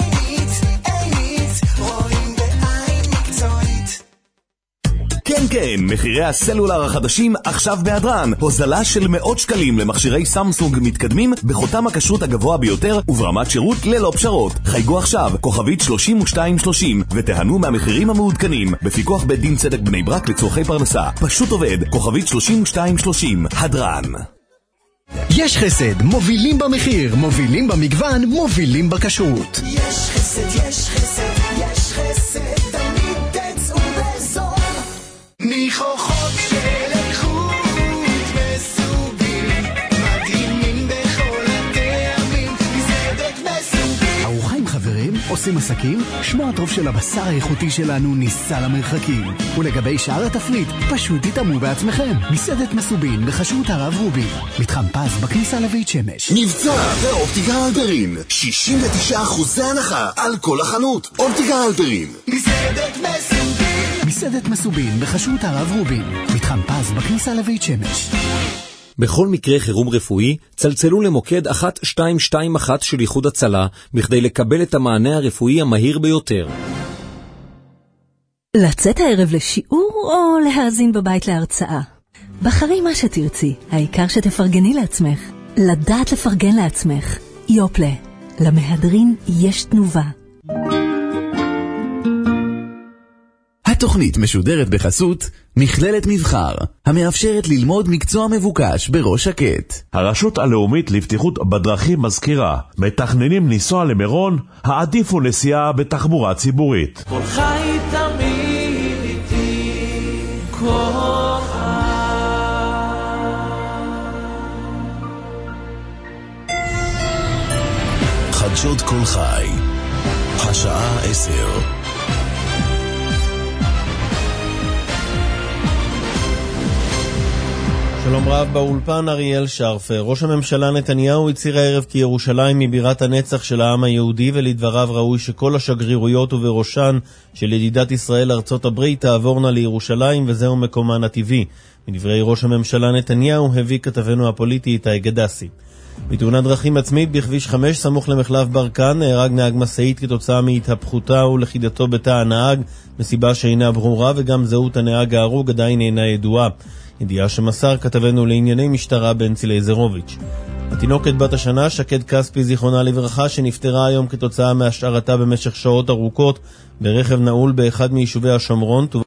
כן כן, מחירי הסלולר החדשים עכשיו בהדרן. הוזלה של מאות שקלים למכשירי סמסונג מתקדמים בחותם הכשרות הגבוה ביותר וברמת שירות ללא פשרות. חייגו עכשיו, כוכבית שלושים ושתיים שלושים, ותהנו מהמחירים המעודכנים. בפיקוח בית דין צדק בני ברק לצורכי פרנסה. פשוט עובד, כוכבית שלושים ושתיים שלושים, הדרן. יש חסד, מובילים במחיר, מובילים במגוון, מובילים בכשרות. יש חסד, יש חסד, יש חסד, תמיד תצאו בזול. ניחוחות של איכות מסובים, מדהימים בכל הטעמים, מסעדת מסובים. ארוחה עם חברים, עושים עסקים, שמו הטוב של הבשר האיכותי שלנו ניסה למרחקים. ולגבי שאר התפריט, פשוט תתאמו בעצמכם. מסעדת מסובים בחשרות הרב רובין, מתחם פז בכניסה לבית שמש. מבצע באופטיקה הלפרין, שישים ותשעה אחוז הנחה על כל החנות. אופטיקה הלפרין. מסעדת מסובים. מסעדת מסובים בחשרות הרב רובין, מתחם פז בכניסה לבית שמש. בכל מקרה חירום רפואי, צלצלו למוקד אחת שתיים שתיים אחת של איחוד הצלה, בכדי לקבל את המענה הרפואי המהיר ביותר. לצאת הערב לשיעור או להאזין בבית להרצאה? בחרי מה שתרצי, העיקר שתפרגני לעצמך. לדעת לפרגן לעצמך. יופלה, למהדרין יש תנובה. התוכנית משודרת בחסות מכללת מבחר, המאפשרת ללמוד מקצוע מבוקש בראש שקט. הרשות הלאומית לבטיחות בדרכים מזכירה, מתכננים לנסוע למירון, העדיפו נסיעה בתחבורה ציבורית. כל חי תמיד איתי, כל חדשות כל חי, השעה עשר. שלום רב באולפן אריאל שרפר. ראש הממשלה נתניהו הצהיר הערב כי ירושלים היא בירת הנצח של העם היהודי, ולדבריו ראוי שכל השגרירויות ובראשן של ידידת ישראל ארצות הברית תעבורנה לירושלים, וזהו מקומן הטבעי. מדברי ראש הממשלה נתניהו הביא כתבנו הפוליטי איתי גדסי. בתאונת דרכים עצמית בכביש חמש סמוך למחלף ברקן נהרג נהג משאית כתוצאה מהתהפכותה ולכידתו בתא הנהג, מסיבה שאינה ברורה, וגם זהות הנהג ההרוג עדיין אינה ידועה. ידיעה שמסר כתבנו לענייני משטרה בנצי לייזרוביץ'. התינוקת בת השנה שקד כספי זיכרונה לברכה, שנפטרה היום כתוצאה מהשארתה במשך שעות ארוכות ברכב נעול באחד מיישובי השומרון,